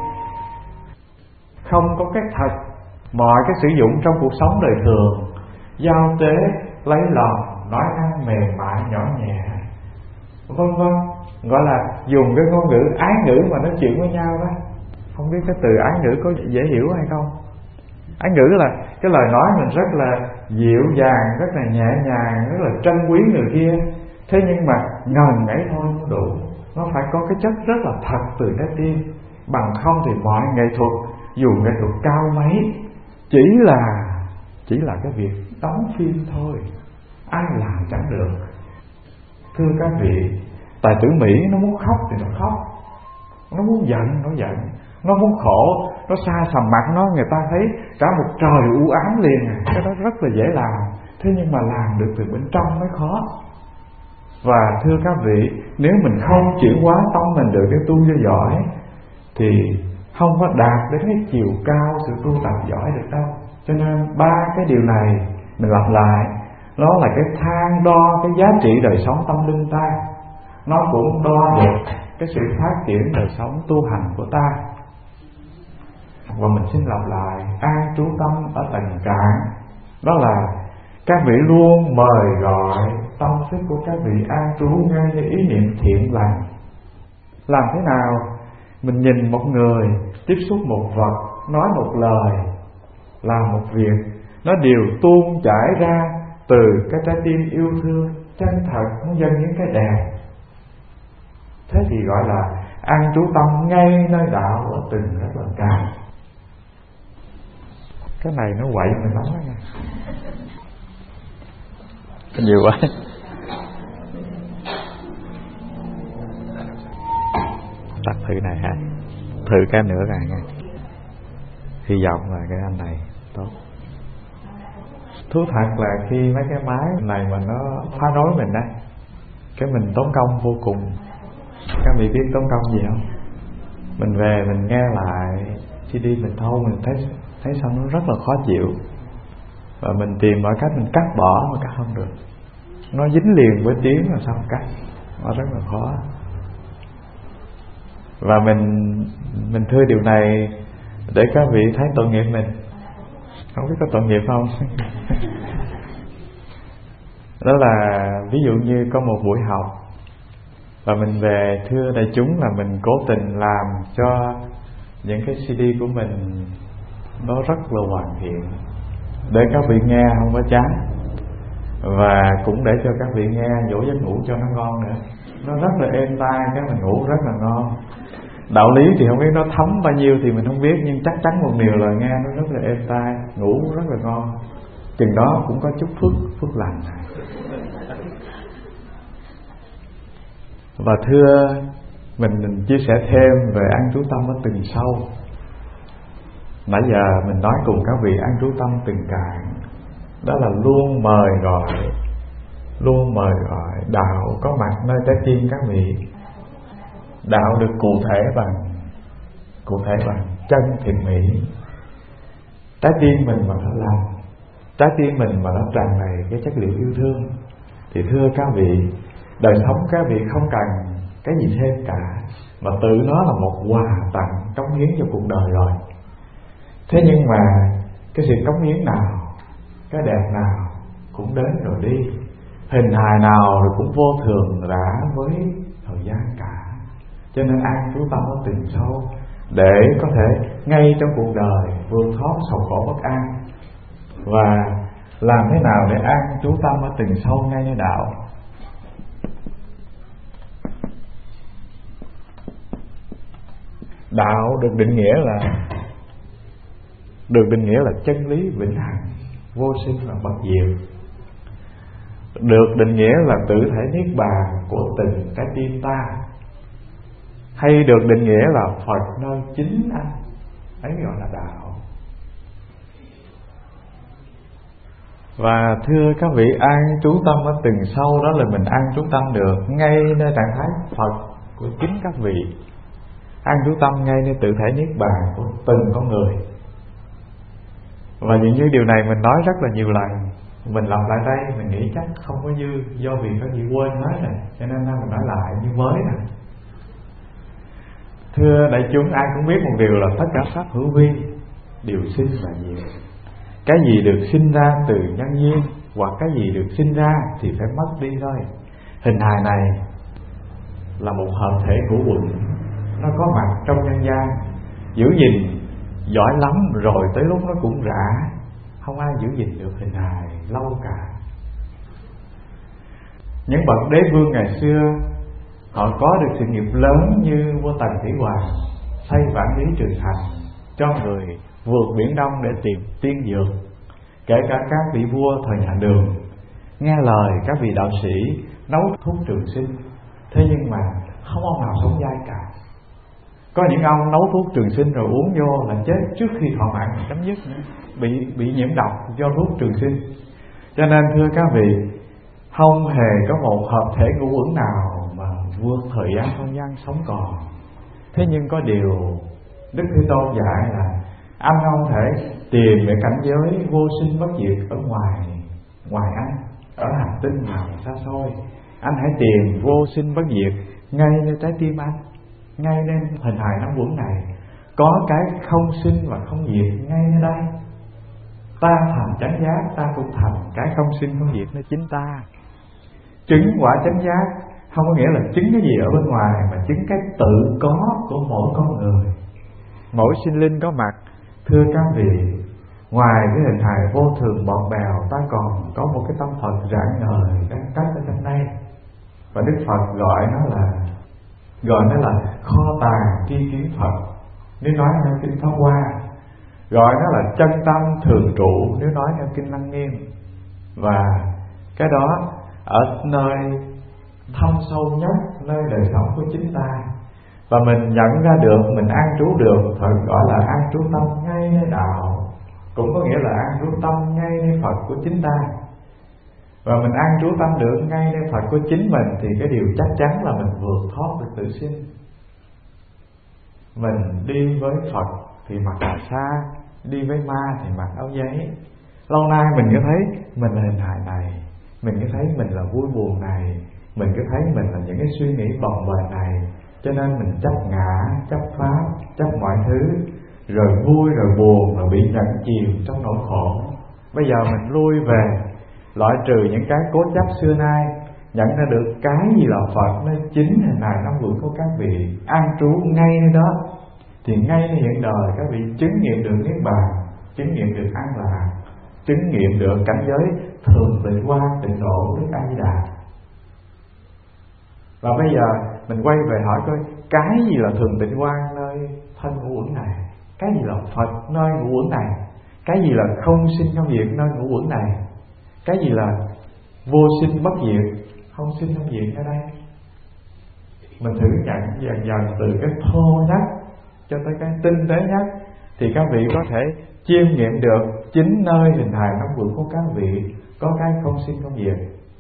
S1: không có cái thật. Mọi cái sử dụng trong cuộc sống đời thường, giao tế, lấy lòng, nói năng mềm mại, nhỏ nhẹ, vân vân, gọi là dùng cái ngôn ngữ ái ngữ mà nói chuyện với nhau đó. Không biết cái từ ái ngữ có dễ hiểu hay không? Ái ngữ là cái lời nói mình rất là dịu dàng, rất là nhẹ nhàng, rất là trân quý người kia. Thế nhưng mà ngần ấy thôi không đủ, nó phải có cái chất rất là thật từ trái tim. Bằng không thì mọi nghệ thuật, dù nghệ thuật cao mấy, chỉ là chỉ là cái việc đóng phim thôi, ai làm chẳng được. Thưa các vị, tài tử Mỹ nó muốn khóc thì nó khóc, nó muốn giận nó giận, nó muốn khổ nó xa sầm mặt nó, người ta thấy cả một trời u ám liền. Cái đó rất là dễ làm, thế nhưng mà làm được từ bên trong mới khó. Và thưa các vị, nếu mình không chuyển hóa tâm mình được cái tu cho giỏi thì không có đạt đến cái chiều cao sự tu tập giỏi được đâu. Cho nên ba cái điều này mình lặp lại, nó là cái thang đo cái giá trị đời sống tâm linh ta, nó cũng đo được cái sự phát triển đời sống tu hành của ta. Và mình xin lặp lại, an trú tâm ở tầng cạn, đó là các vị luôn mời gọi tâm thức của các vị an trú ngayในý niệm thiện lành. Làm thế nào? Mình nhìn một người, tiếp xúc một vật, nói một lời, làm một việc, nó đều tuôn chảy ra từ cái trái tim yêu thương chân thật, muốn dâng những cái đẹp. Thế thì gọi là an trú tâm ngay nơi đạo ở từng rất là cao. Cái này nó quậy mình lắm đó nha.
S2: Nhiều quá. Tắt thử này ha. Thử cái nữa này nha. Hy vọng là cái anh này tốt.
S1: Thú thật là khi mấy cái máy này mà nó phá rối mình đó, cái mình tốn công vô cùng. Các vị biết tốn công gì không? Mình về mình nghe lại xê đê mình thâu, mình thấy thấy sao nó rất là khó chịu, và mình tìm mọi cách mình cắt bỏ mà cắt không được. Nó dính liền với tiếng là sao cắt, nó rất là khó. Và mình mình thưa điều này để các vị thấy tội nghiệp mình. Không biết có tội nghiệp không? Đó là ví dụ như có một buổi học và mình về thưa đại chúng là mình cố tình làm cho những cái xê đê của mình nó rất là hoàn thiện để các vị nghe không có chán, và cũng để cho các vị nghe dỗ giấc ngủ cho nó ngon nữa. Nó rất là êm tai, cái mình ngủ rất là ngon. Đạo lý thì không biết nó thấm bao nhiêu thì mình không biết, nhưng chắc chắn một điều là nghe nó rất là êm tai, ngủ rất là ngon. Chừng đó cũng có chút phước phước lành. Và thưa mình, mình chia sẻ thêm về ăn trú tâm ở từng sâu. Nãy giờ mình nói cùng các vị ăn trú tâm từng cạn, đó là luôn mời gọi, luôn mời gọi đạo có mặt nơi trái tim các vị. Đạo được cụ thể bằng cụ thể bằng chân thiện mỹ. Trái tim mình mà nó lành, trái tim mình mà nó tràn đầy cái chất liệu yêu thương, thì thưa các vị, đời sống các vị không cần cái gì thêm cả, mà tự nó là một quà tặng cống hiến cho cuộc đời rồi. Thế nhưng mà cái sự cống hiến nào, cái đẹp nào cũng đến rồi đi, hình hài nào rồi cũng vô thường đã với thời gian cả. Cho nên an trú tâm ở từng sâu để có thể ngay trong cuộc đời vượt thoát sầu khổ bất an. Và làm thế nào để an trú tâm ở từng sâu ngay nơi đạo? Đạo được định nghĩa là được định nghĩa là chân lý vĩnh hằng, vô sinh và bất diệt. Được định nghĩa là tự thể niết bàn của từng trái tim ta, hay được định nghĩa là Phật nơi chính anh, ấy gọi là đạo. Và thưa các vị, an trú tâm ở từng sâu đó là mình an trú tâm được ngay nơi trạng thái Phật của chính các vị, an trú tâm ngay nơi tự thể niết bàn của từng con người. Và những như điều này mình nói rất là nhiều lần, mình lặp lại đây mình nghĩ chắc không có dư, do vì có gì quên hết rồi, cho nên mình nói lại như mới nè. Thưa đại chúng, ai cũng biết một điều là tất cả pháp hữu vi đều sinh và diệt. Cái gì được sinh ra từ nhân duyên, hoặc cái gì được sinh ra thì phải mất đi thôi. Hình hài này là một hợp thể của quận, nó có mặt trong nhân gian, giữ gìn giỏi lắm rồi tới lúc nó cũng rã, không ai giữ gìn được hình hài lâu cả. Những bậc đế vương ngày xưa họ có được sự nghiệp lớn như vua Tần Thủy Hoàng xây vạn lý trường thành cho người vượt biển Đông để tìm tiên dược. Kể cả các vị vua thời nhà Đường nghe lời các vị đạo sĩ nấu thuốc trường sinh, thế nhưng mà không ông nào sống dai cả. Có những ông nấu thuốc trường sinh rồi uống vô là chết trước khi thọ mạng chấm dứt nữa, bị bị nhiễm độc do thuốc trường sinh. Cho nên thưa các vị, không hề có một hợp thể ngũ uẩn nào mà vượt thời gian không gian sống còn. Thế nhưng có điều Đức Thế Tôn dạy là anh không thể tìm về cảnh giới vô sinh bất diệt ở ngoài ngoài anh, ở hành tinh nào xa xôi. Anh hãy tìm vô sinh bất diệt ngay nơi trái tim anh, ngay nên hình hài năm uẩn này có cái không sinh và không diệt ngay nơi đây. Ta thành chánh giác, ta cũng thành cái không sinh không diệt nơi chính ta. Chứng quả chánh giác không có nghĩa là chứng cái gì ở bên ngoài, mà chứng cái tự có của mỗi con người, mỗi sinh linh có mặt. Thưa các vị, ngoài cái hình hài vô thường bọt bèo, ta còn có một cái tâm Phật rạng ngời đang cất ở trong đây. Và Đức Phật gọi nó là gọi nó là kho tàng tri kiến Phật. Nếu nói theo kinh Pháp Hoa gọi nó là chân tâm thường trụ nếu nói theo kinh Lăng Nghiêm. Và cái đó ở nơi thâm sâu nhất, nơi đời sống của chính ta, và mình nhận ra được, mình an trú được, thật gọi là an trú tâm ngay nơi đạo, cũng có nghĩa là an trú tâm ngay nơi Phật của chính ta. Và mình an trú tâm được ngay nơi Phật của chính mình thì cái điều chắc chắn là mình vượt thoát được tự sinh. Mình đi với Phật thì mặc áo sa, đi với ma thì mặc áo giấy. Lâu nay mình cứ thấy mình là hình hài này, mình cứ thấy mình là vui buồn này, mình cứ thấy mình là những cái suy nghĩ bồng bềnh này, cho nên mình chấp ngã, chấp pháp, chấp mọi thứ, rồi vui rồi buồn, rồi bị nhận chìm trong nỗi khổ. Bây giờ mình lui về, loại trừ những cái cố chấp xưa nay, nhận ra được cái gì là Phật nơi chính hình hài năm vượng của các vị, an trú ngay nơi đó, thì ngay nơi hiện đời các vị chứng nghiệm được niết bàn, chứng nghiệm được an lạc, chứng nghiệm được cảnh giới thường tịnh quan tịnh độ Đức A Di Đà. Và bây giờ mình quay về hỏi coi cái gì là thường tịnh quan nơi thân ngũ uẩn này, cái gì là Phật nơi ngũ uẩn này, cái gì là không sinh không diệt nơi ngũ uẩn này, cái gì là vô sinh bất diệt, không sinh không diệt ở đây. Mình thử nhận dần dần từ cái thô nhất cho tới cái tinh tế nhất, thì các vị có thể chiêm nghiệm được chính nơi hình hài năm vượng của các vị có cái không sinh không diệt.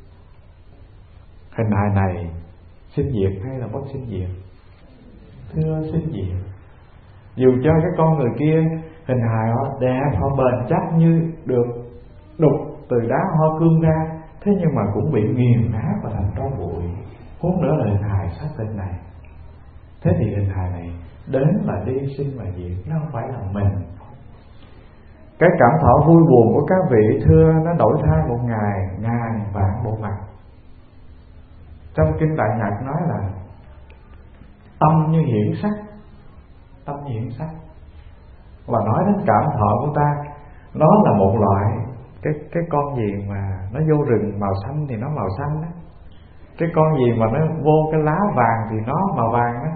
S1: Hình hài này sinh diệt hay là bất sinh diệt? Thưa sinh diệt. Dù cho cái con người kia hình hài họ đẹp, họ bền chắc như được đục từ đá hoa cương ra, thế nhưng mà cũng bị nghiền nát và thành tro bụi. Huống nữa là hình hài xác thịt này. Thế thì hình hài này đến là đi, sinh và diệt, nó không phải là mình. Cái cảm thọ vui buồn của các vị thưa nó đổi thay một ngày, ngàn vạn bộ mặt. Trong kinh Đại Nhật nói là tâm như hiển sắc, tâm như hiển sắc. Và nói đến cảm thọ của ta, nó là một loại cái cái con gì mà nó vô rừng màu xanh thì nó màu xanh đó, cái con gì mà nó vô cái lá vàng thì nó màu vàng đó.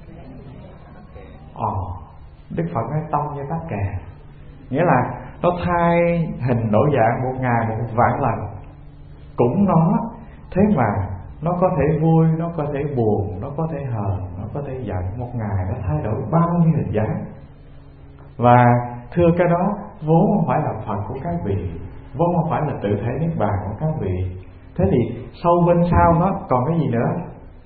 S1: Ồ, Đức Phật nói tâm như tắc kè, nghĩa là nó thay hình đổi dạng một ngày một vạn lần. Cũng nó, thế mà nó có thể vui, nó có thể buồn, nó có thể hờn, nó có thể giận. Một ngày nó thay đổi bao nhiêu hình dáng. Và thưa cái đó vốn không phải là Phật của các vị, vốn không phải là tự thể niết bàn của các vị. Thế thì sâu bên sau nó còn cái gì nữa?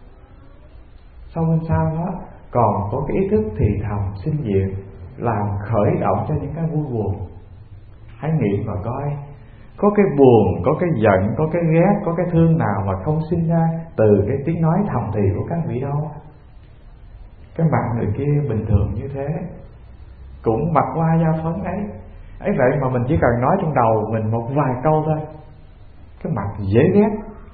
S1: Sâu bên sau nó còn có cái ý thức thì thầm sinh diệt, làm khởi động cho những cái vui buồn. Hãy nghĩ mà coi, có cái buồn, có cái giận, có cái ghét, có cái thương nào mà không sinh ra từ cái tiếng nói thầm thì của các vị đâu. Cái mặt người kia bình thường như thế, cũng mặt qua da phấn ấy ấy vậy mà mình chỉ cần nói trong đầu mình một vài câu thôi, cái mặt dễ ghét.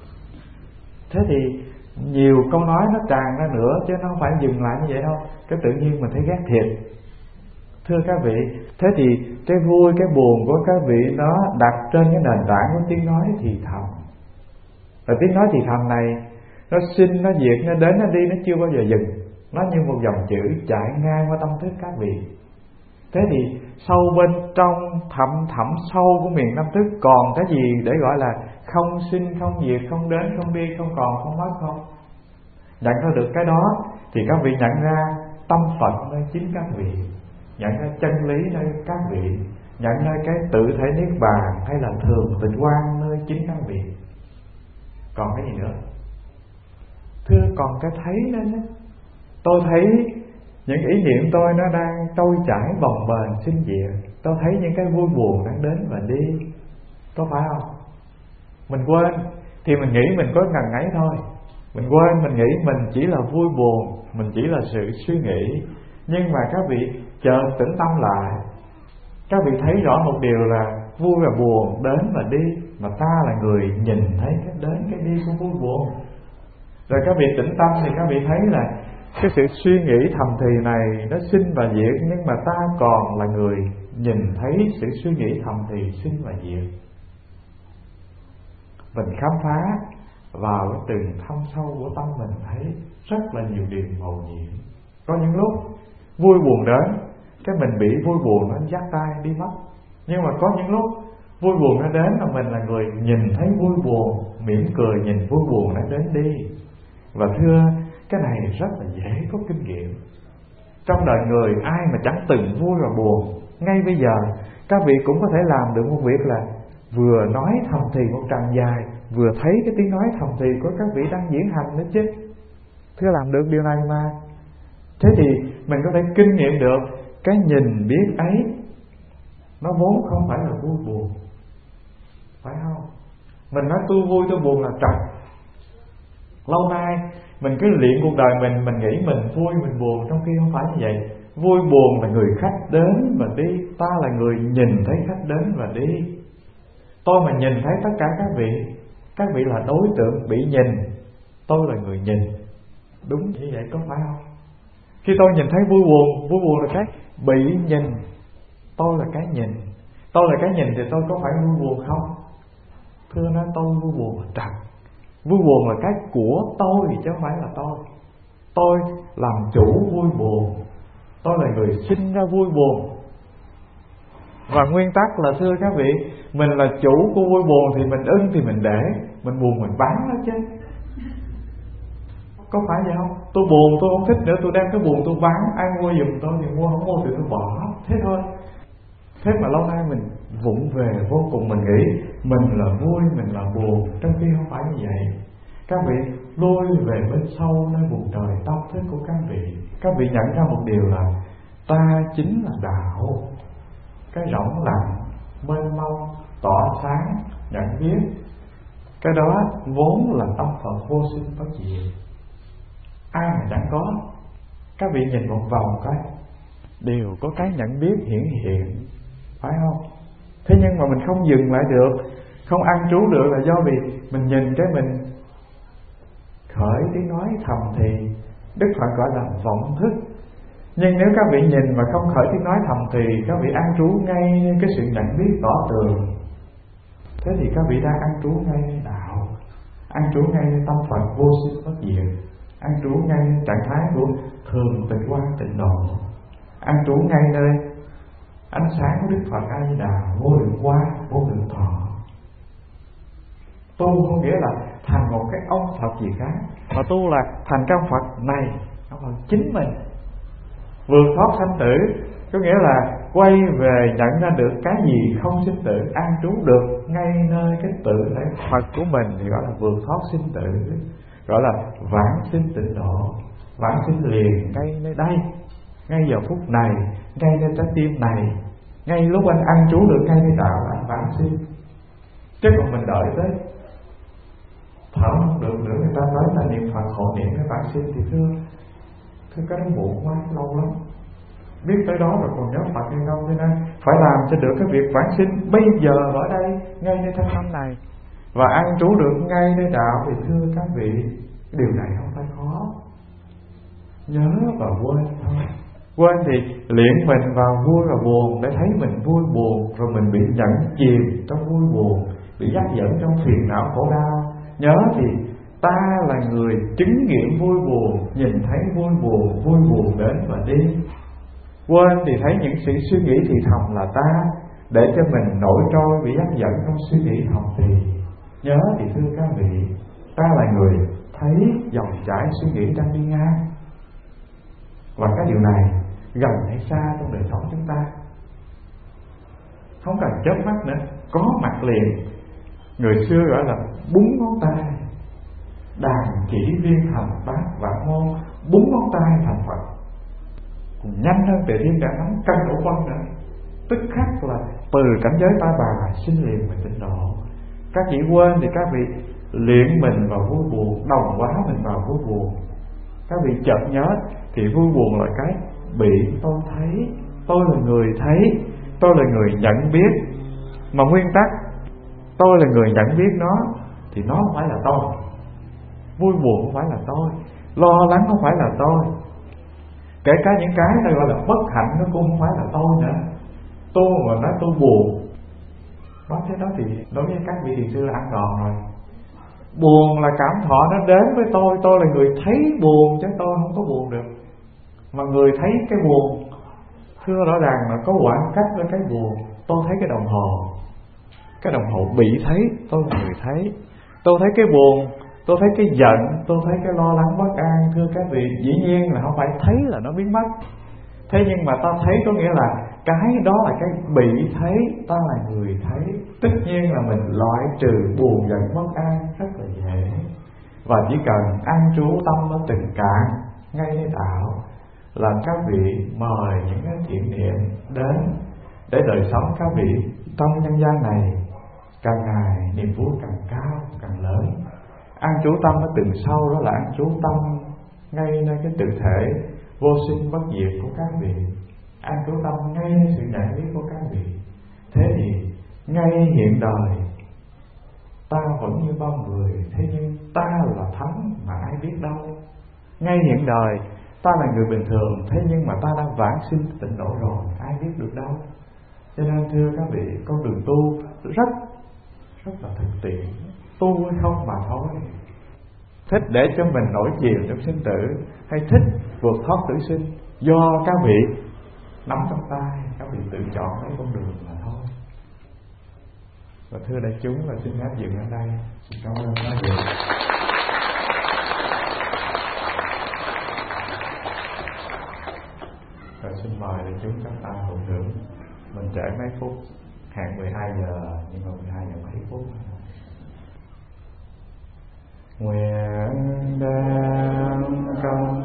S1: Thế thì nhiều câu nói nó tràn ra nữa, chứ nó không phải dừng lại như vậy đâu. Cái tự nhiên mình thấy ghét thiệt. Thưa các vị, thế thì cái vui, cái buồn của các vị nó đặt trên cái nền tảng của tiếng nói thì thầm. Và tiếng nói thì thầm này nó sinh, nó diệt, nó đến, nó đi, nó chưa bao giờ dừng. Nó như một dòng chữ chạy ngang qua tâm thức các vị. Thế thì sâu bên trong, thẳm thẳm sâu của miền tâm thức còn cái gì để gọi là không sinh, không diệt, không đến, không đi, không còn, không mất không? Nhận ra được cái đó thì các vị nhận ra tâm Phật nơi chính các vị, nhận ra chân lý nơi các vị, nhận ra cái tự thể niết bàn hay là thường tịnh quan nơi chính các vị. Còn cái gì nữa? Thưa, còn cái thấy nữa nhé. Tôi thấy những ý niệm tôi nó đang trôi chảy bồng bềnh sinh diệt. Tôi thấy những cái vui buồn đang đến và đi, có phải không? Mình quên thì mình nghĩ mình có ngần ấy thôi. Mình quên, mình nghĩ mình chỉ là vui buồn, mình chỉ là sự suy nghĩ. Nhưng mà các vị chợt tĩnh tâm lại, các vị thấy rõ một điều là vui và buồn đến và đi, mà ta là người nhìn thấy cái đến cái đi của vui buồn. Rồi các vị tĩnh tâm thì các vị thấy là cái sự suy nghĩ thầm thì này nó sinh và diệt, nhưng mà ta còn là người nhìn thấy sự suy nghĩ thầm thì sinh và diệt. Mình khám phá vào cái từng thâm sâu của tâm mình thấy rất là nhiều điều màu nhiệm. Có những lúc vui buồn đến, cái mình bị vui buồn nó dắt tay đi mất. Nhưng mà có những lúc vui buồn nó đến mà mình là người nhìn thấy vui buồn, mỉm cười nhìn vui buồn nó đến đi. Và thưa, cái này rất là dễ có kinh nghiệm. Trong đời người ai mà chẳng từng vui và buồn. Ngay bây giờ các vị cũng có thể làm được một việc là vừa nói thầm thì một tràng dài, vừa thấy cái tiếng nói thầm thì của các vị đang diễn hành nữa chứ. Thưa, làm được điều này mà. Thế thì mình có thể kinh nghiệm được cái nhìn biết ấy nó vốn không phải là vui buồn, phải không? Mình nói tôi vui tôi buồn là trật. Lâu nay mình cứ luyện cuộc đời mình, mình nghĩ mình vui mình buồn, trong khi không phải như vậy. Vui buồn là người khách đến và đi, ta là người nhìn thấy khách đến và đi. Tôi mà nhìn thấy tất cả các vị, các vị là đối tượng bị nhìn, tôi là người nhìn. Đúng như vậy có phải không? Khi tôi nhìn thấy vui buồn, vui buồn là cái bị nhìn, tôi là cái nhìn. Tôi là cái nhìn thì tôi có phải vui buồn không? Thưa, nói tôi vui buồn là trật. Vui buồn là cái của tôi chứ không phải là tôi. Tôi làm chủ vui buồn, tôi là người sinh ra vui buồn. Và nguyên tắc là thưa các vị, mình là chủ của vui buồn thì mình ưng thì mình để, mình buồn mình bán nó chứ. Có phải vậy không? Tôi buồn tôi không thích nữa, tôi đem cái buồn tôi bán, ai mua giùm tôi thì mua, không mua thì tôi bỏ, thế thôi. Thế mà lâu nay mình vụng về vô cùng, mình nghĩ mình là vui, mình là buồn, trong khi không phải như vậy. Các vị lui về bên sâu nơi vùng trời tâm thức của các vị, các vị nhận ra một điều là ta chính là đạo. Cái rỗng lặng, mênh mông, tỏa sáng, nhận biết, cái đó vốn là tâm Phật vô sinh bất diệt. Ai mà chẳng có. Các vị nhìn một vòng coi, đều có cái nhận biết hiển hiện, phải không? Thế nhưng mà mình không dừng lại được, không an trú được là do vì mình nhìn cái mình khởi tiếng nói thầm thì, Đức Phật gọi là vọng thức. Nhưng nếu các vị nhìn mà không khởi tiếng nói thầm thì, các vị an trú ngay cái sự nhận biết tỏ tường. Thế thì các vị đang an trú ngay đạo, an trú ngay tâm Phật vô sinh bất diệt, an trú ngay trạng thái của thường tịch quan tịnh độ, an trú ngay nơi ánh sáng của Đức Phật A Di Đà vô lượng quang, vô lượng thọ. Tu không nghĩa là thành một cái ông Phật gì khác, mà tu là thành cái ông Phật này, ông Phật chính mình, vượt thoát sanh tử. Có nghĩa là quay về nhận ra được cái gì không sinh tử, an trú được ngay nơi cái tự thể Phật của mình thì gọi là vượt thoát sinh tử, gọi là vãng sinh tịnh độ. Vãng sinh liền ngay nơi đây, ngay giờ phút này, ngay nơi trái tim này, ngay lúc anh ăn trú được ngay nơi đạo là anh vãng sinh. Chứ còn mình đợi tới thở không được nữa, người ta nói là niệm Phật hộ niệm cái vãng sinh thì thưa, thưa cái đó muộn quá, lâu lắm. Biết tới đó rồi còn nhớ Phật hay không? Cho nên phải làm cho được cái việc vãng sinh bây giờ ở đây, ngay nơi thân tâm này, và an trú được ngay nơi đạo thì thưa các vị, điều này không phải khó. Nhớ và quên thôi. Quên thì luyện mình vào vui và buồn, để thấy mình vui buồn, rồi mình bị nhẫn chìm trong vui buồn, bị dắt dẫn trong phiền não khổ đau. Nhớ thì ta là người chứng nghiệm vui buồn, nhìn thấy vui buồn, vui buồn đến và đi. Quên thì thấy những sự suy nghĩ thì thầm là ta, để cho mình nổi trôi bị dắt dẫn trong suy nghĩ thầm thì. Nhớ thì thưa các vị, ta là người thấy dòng chảy suy nghĩ đang đi ngang. Và cái điều này gần hay xa trong đời sống chúng ta, không cần chớp mắt nữa, có mặt liền. Người xưa gọi là búng ngón tay, đàn chỉ viên thành bát vạn môn, búng ngón tay thành Phật. Còn nhanh hơn tề thiên cả nắm cân đổ quân nữa, tức khắc là từ cảnh giới ta bà sinh liền về tịnh độ. Các chị quên thì các vị luyện mình vào vui buồn, đồng hóa mình vào vui buồn. Các vị chợt nhớ thì vui buồn là cái bị tôi thấy, tôi là người thấy, tôi là người nhận biết. Mà nguyên tắc tôi là người nhận biết nó thì nó không phải là tôi, vui buồn không phải là tôi, lo lắng không phải là tôi, kể cả những cái nó gọi là bất hạnh nó cũng không phải là tôi nữa. Tôi mà nói tôi buồn, nói thế đó thì đối với các vị thiền sư là ăn đòn rồi. Buồn là cảm thọ nó đến với tôi, tôi là người thấy buồn chứ tôi không có buồn được. Mà người thấy cái buồn Thưa rõ ràng là có khoảng cách với cái buồn. Tôi thấy cái đồng hồ, cái đồng hồ bị thấy, tôi là người thấy. Tôi thấy cái buồn, tôi thấy cái giận, tôi thấy cái lo lắng bất an. Thưa các vị, dĩ nhiên là không phải thấy là nó biến mất. Thế nhưng mà ta thấy có nghĩa là cái đó là cái bị thấy, ta là người thấy. Tất nhiên là mình loại trừ buồn giận bất an rất là dễ. Và chỉ cần an trú tâm nó tình cảm ngay đạo là các vị mời những cái thiện niệm đến để đời sống các vị trong nhân gian này càng ngày niềm vui càng cao càng lớn. An trú tâm nó từng sâu, đó là an trú tâm ngay nơi cái tự thể vô sinh bất diệt của các vị, an trú tâm ngay nơi sự nhận biết của các vị. Thế thì ngay hiện đời ta vẫn như bao người, thế nhưng ta là thánh mà ai biết đâu. Ngay hiện đời ta là người bình thường, thế nhưng mà ta đã vãng sinh tịnh độ rồi, ai biết được đâu. Cho nên thưa các vị, con đường tu rất rất là thực tiễn, tu hay không mà thôi. Thích để cho mình nổi chìm trong sinh tử, hay thích vượt thoát tử sinh, do các vị nắm trong tay, các vị tự chọn lấy con đường mà thôi. Và thưa đại chúng, là xin phép dừng ở đây. Xin cảm ơn các vị. Và xin mời đại chúng các ta hưởng thưởng. Mình trễ mấy phút, hẹn mười hai giờ, nhưng mà mười hai giờ mấy phút. Nguyện đem công